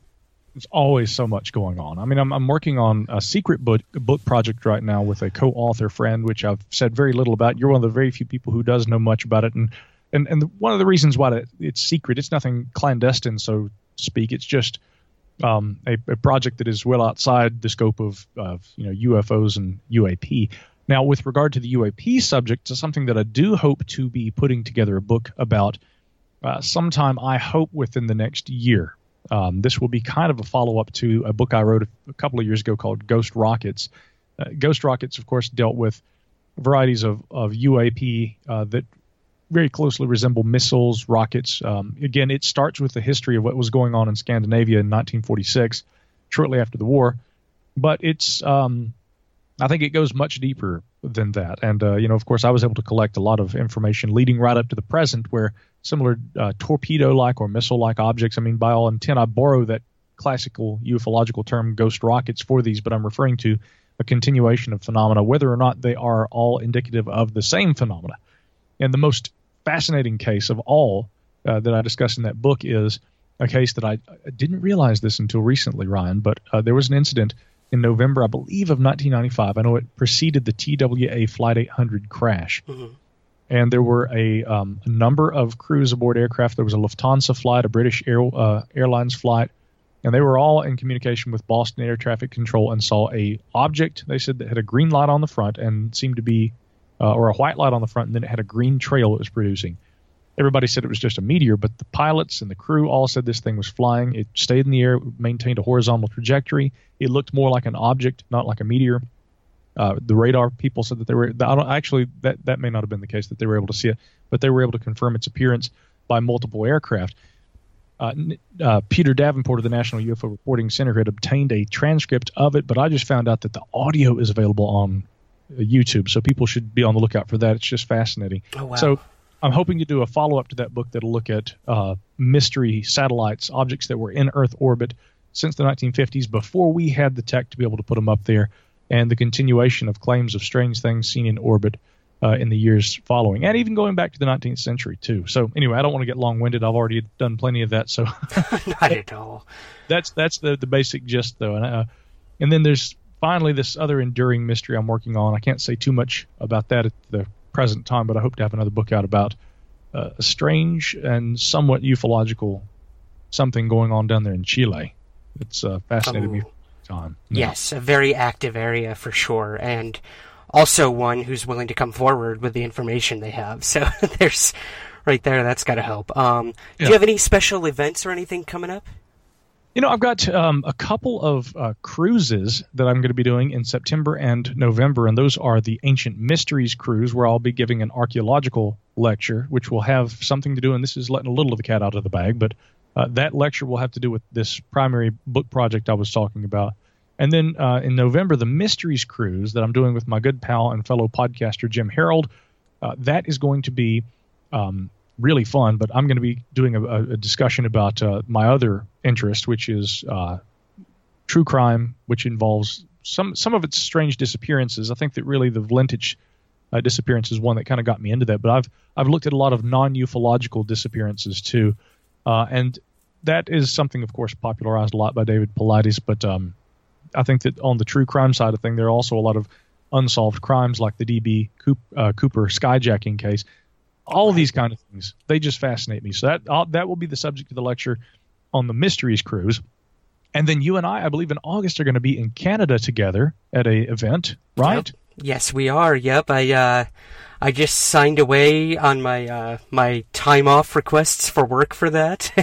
There's always so much going on. I mean, I'm, I'm working on a secret book, book project right now with a co-author friend, which I've said very little about. You're one of the very few people who does know much about it. And and, and the, one of the reasons why it's secret, it's nothing clandestine, so to speak. It's just um, a, a project that is well outside the scope of, of you know U F Os and U A P. Now, with regard to the U A P subject, it's something that I do hope to be putting together a book about uh, sometime, I hope, within the next year. Um, this will be kind of a follow-up to a book I wrote a, a couple of years ago called Ghost Rockets. Uh, Ghost Rockets, of course, dealt with varieties of, of U A P uh, that very closely resemble missiles, rockets. Um, again, it starts with the history of what was going on in Scandinavia in nineteen forty-six, shortly after the war. But it's, um, I think it goes much deeper than that. And, uh, you know, of course, I was able to collect a lot of information leading right up to the present where similar uh, torpedo-like or missile-like objects, I mean, by all intent, I borrow that classical ufological term ghost rockets for these, but I'm referring to a continuation of phenomena, whether or not they are all indicative of the same phenomena. And the most fascinating case of all uh, that I discuss in that book is a case that I, I didn't realize this until recently, Ryan, but uh, there was an incident in November, I believe, of nineteen ninety-five. I know it preceded the T W A Flight eight hundred crash. Mm-hmm. And there were a, um, a number of crews aboard aircraft. There was a Lufthansa flight, a British Air, uh, Airlines flight, and they were all in communication with Boston Air Traffic Control and saw a object, they said, that had a green light on the front and seemed to be, uh, or a white light on the front, and then it had a green trail it was producing. Everybody said it was just a meteor, but the pilots and the crew all said this thing was flying. It stayed in the air, maintained a horizontal trajectory. It looked more like an object, not like a meteor. Uh, the radar people said that they were I don't, actually that, that may not have been the case that they were able to see it, but they were able to confirm its appearance by multiple aircraft. Uh, uh, Peter Davenport of the National U F O Reporting Center had obtained a transcript of it, but I just found out that the audio is available on YouTube, so people should be on the lookout for that. It's just fascinating. Oh, wow. So I'm hoping to do a follow-up to that book that'll look at uh, mystery satellites, objects that were in Earth orbit since the nineteen fifties, before we had the tech to be able to put them up there, and the continuation of claims of strange things seen in orbit uh, in the years following, and even going back to the nineteenth century, too. So anyway, I don't want to get long-winded. I've already done plenty of that. So Not at all. That's that's the, the basic gist, though. And, uh, and then there's finally this other enduring mystery I'm working on. I can't say too much about that at the present time, but I hope to have another book out about uh, a strange and somewhat ufological something going on down there in Chile. It's uh, fascinated oh. me. Time. No. Yes, a very active area for sure, and also one who's willing to come forward with the information they have. So there's right there, that's got to help. Um, yeah. Do you have any special events or anything coming up? You know, I've got um, a couple of uh, cruises that I'm going to be doing in September and November, and those are the Ancient Mysteries cruise, where I'll be giving an archaeological lecture, which will have something to do, and this is letting a little of the cat out of the bag, but Uh, that lecture will have to do with this primary book project I was talking about. And then uh, in November, the Mysteries Cruise that I'm doing with my good pal and fellow podcaster Jim Harold, uh, that is going to be um, really fun, but I'm going to be doing a, a discussion about uh, my other interest, which is uh, true crime, which involves some, some of its strange disappearances. I think that really the Valentich uh, disappearance is one that kind of got me into that, but I've, I've looked at a lot of non-ufological disappearances too. Uh, and that is something, of course, popularized a lot by David Paulides. But um, I think that on the true crime side of things, there are also a lot of unsolved crimes like the D B Uh, Cooper skyjacking case. All of these kind of things, they just fascinate me. So that I'll, that will be the subject of the lecture on the Mysteries Cruise. And then you and I, I believe in August, are going to be in Canada together at a event, right? Yep. Yes, we are. Yep. I uh, I just signed away on my uh, my time off requests for work for that.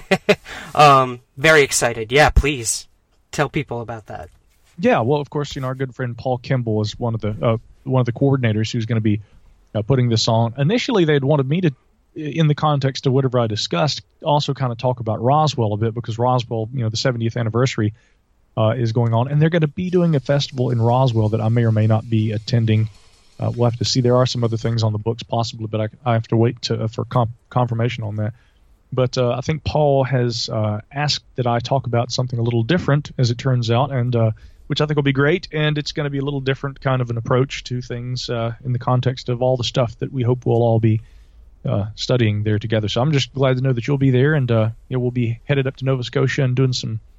um, very excited. Yeah, please tell people about that. Yeah, well, of course, you know, our good friend Paul Kimball is one of the uh, one of the coordinators who's going to be uh, putting this on. Initially, they had wanted me to, in the context of whatever I discussed, also kind of talk about Roswell a bit, because Roswell, you know, the seventieth anniversary uh, is going on, and they're going to be doing a festival in Roswell that I may or may not be attending. Uh, we'll have to see. There are some other things on the books possibly, but I, I have to wait to, uh, for comp- confirmation on that. But uh, I think Paul has uh, asked that I talk about something a little different, as it turns out, and uh, which I think will be great. And it's going to be a little different kind of an approach to things uh, in the context of all the stuff that we hope we'll all be uh, studying there together. So I'm just glad to know that you'll be there, and uh, you know, we'll be headed up to Nova Scotia and doing some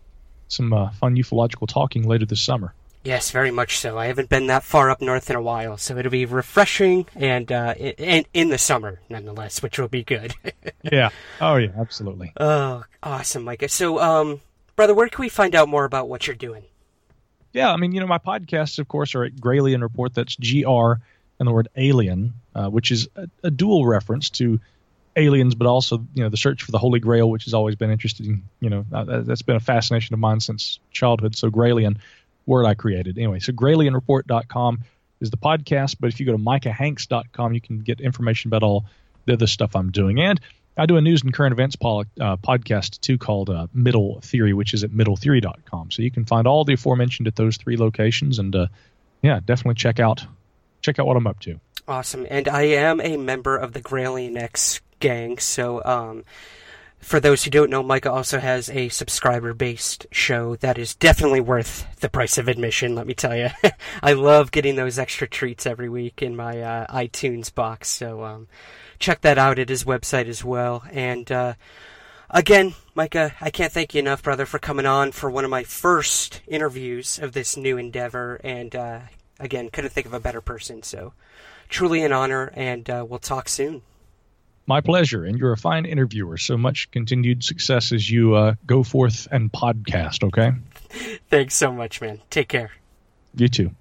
some uh, fun ufological talking later this summer. Yes, very much so. I haven't been that far up north in a while, so it'll be refreshing and uh, in, in the summer, nonetheless, which will be good. Yeah. Oh, yeah, absolutely. Oh, awesome, Micah. So, um, brother, where can we find out more about what you're doing? Yeah, I mean, you know, my podcasts, of course, are at Gralien Report. That's G R and the word alien, uh, which is a, a dual reference to aliens, but also, you know, the search for the Holy Grail, which has always been interesting. You know, uh, that's been a fascination of mine since childhood. So Gralien, word I created. Anyway, so Gralien Report dot com is the podcast, but if you go to Micah Hanks dot com, you can get information about all the other stuff I'm doing. And I do a news and current events po- uh, podcast, too, called uh, Middle Theory, which is at middle theory dot com. So you can find all the aforementioned at those three locations. And, uh, yeah, definitely check out check out what I'm up to. Awesome. And I am a member of the Gralien X gang, so um, for those who don't know, Micah also has a subscriber-based show that is definitely worth the price of admission, let me tell you. I love getting those extra treats every week in my uh, iTunes box, so um, check that out at his website as well. And uh, again, Micah, I can't thank you enough, brother, for coming on for one of my first interviews of this new endeavor, and uh, again, couldn't think of a better person, so truly an honor, and uh, we'll talk soon. My pleasure, and you're a fine interviewer, so much continued success as you uh, go forth and podcast, okay? Thanks so much, man. Take care. You too.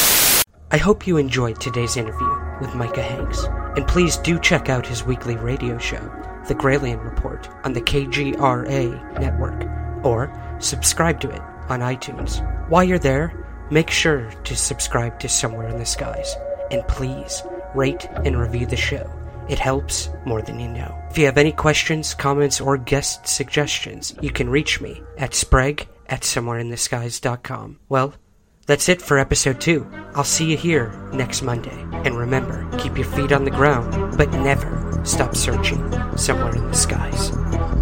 I hope you enjoyed today's interview with Micah Hanks, and please do check out his weekly radio show, The Gralien Report, on the K G R A network, or subscribe to it on iTunes. While you're there, make sure to subscribe to Somewhere in the Skies, and please rate and review the show. It helps more than you know. If you have any questions, comments, or guest suggestions, you can reach me at sprague at somewhere in the skies dot com. Well, that's it for episode two. I'll see you here next Monday. And remember, keep your feet on the ground, but never stop searching somewhere in the skies.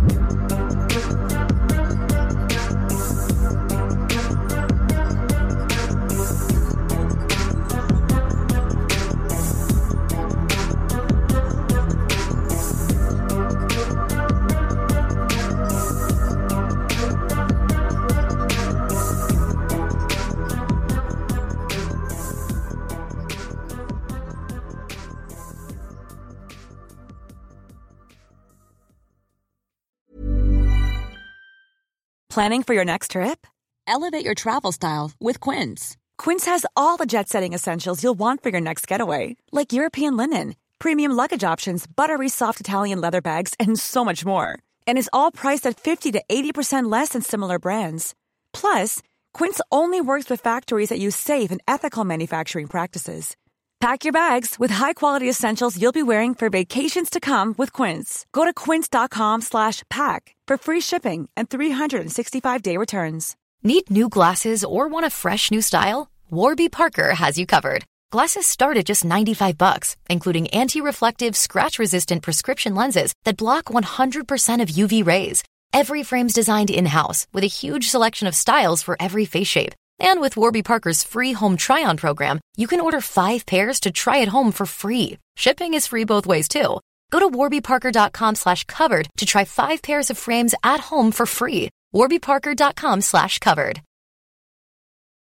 Planning for your next trip? Elevate your travel style with Quince. Quince has all the jet-setting essentials you'll want for your next getaway, like European linen, premium luggage options, buttery soft Italian leather bags, and so much more. And is all priced at fifty to eighty percent less than similar brands. Plus, Quince only works with factories that use safe and ethical manufacturing practices. Pack your bags with high-quality essentials you'll be wearing for vacations to come with Quince. Go to quince.com slash pack for free shipping and three sixty-five day returns. Need new glasses or want a fresh new style? Warby Parker has you covered. Glasses start at just ninety-five bucks, including anti-reflective, scratch-resistant prescription lenses that block one hundred percent of U V rays. Every frame's designed in-house with a huge selection of styles for every face shape. And with Warby Parker's free home try-on program, you can order five pairs to try at home for free. Shipping is free both ways, too. Go to warbyparker.com slash covered to try five pairs of frames at home for free. warbyparker.com slash covered.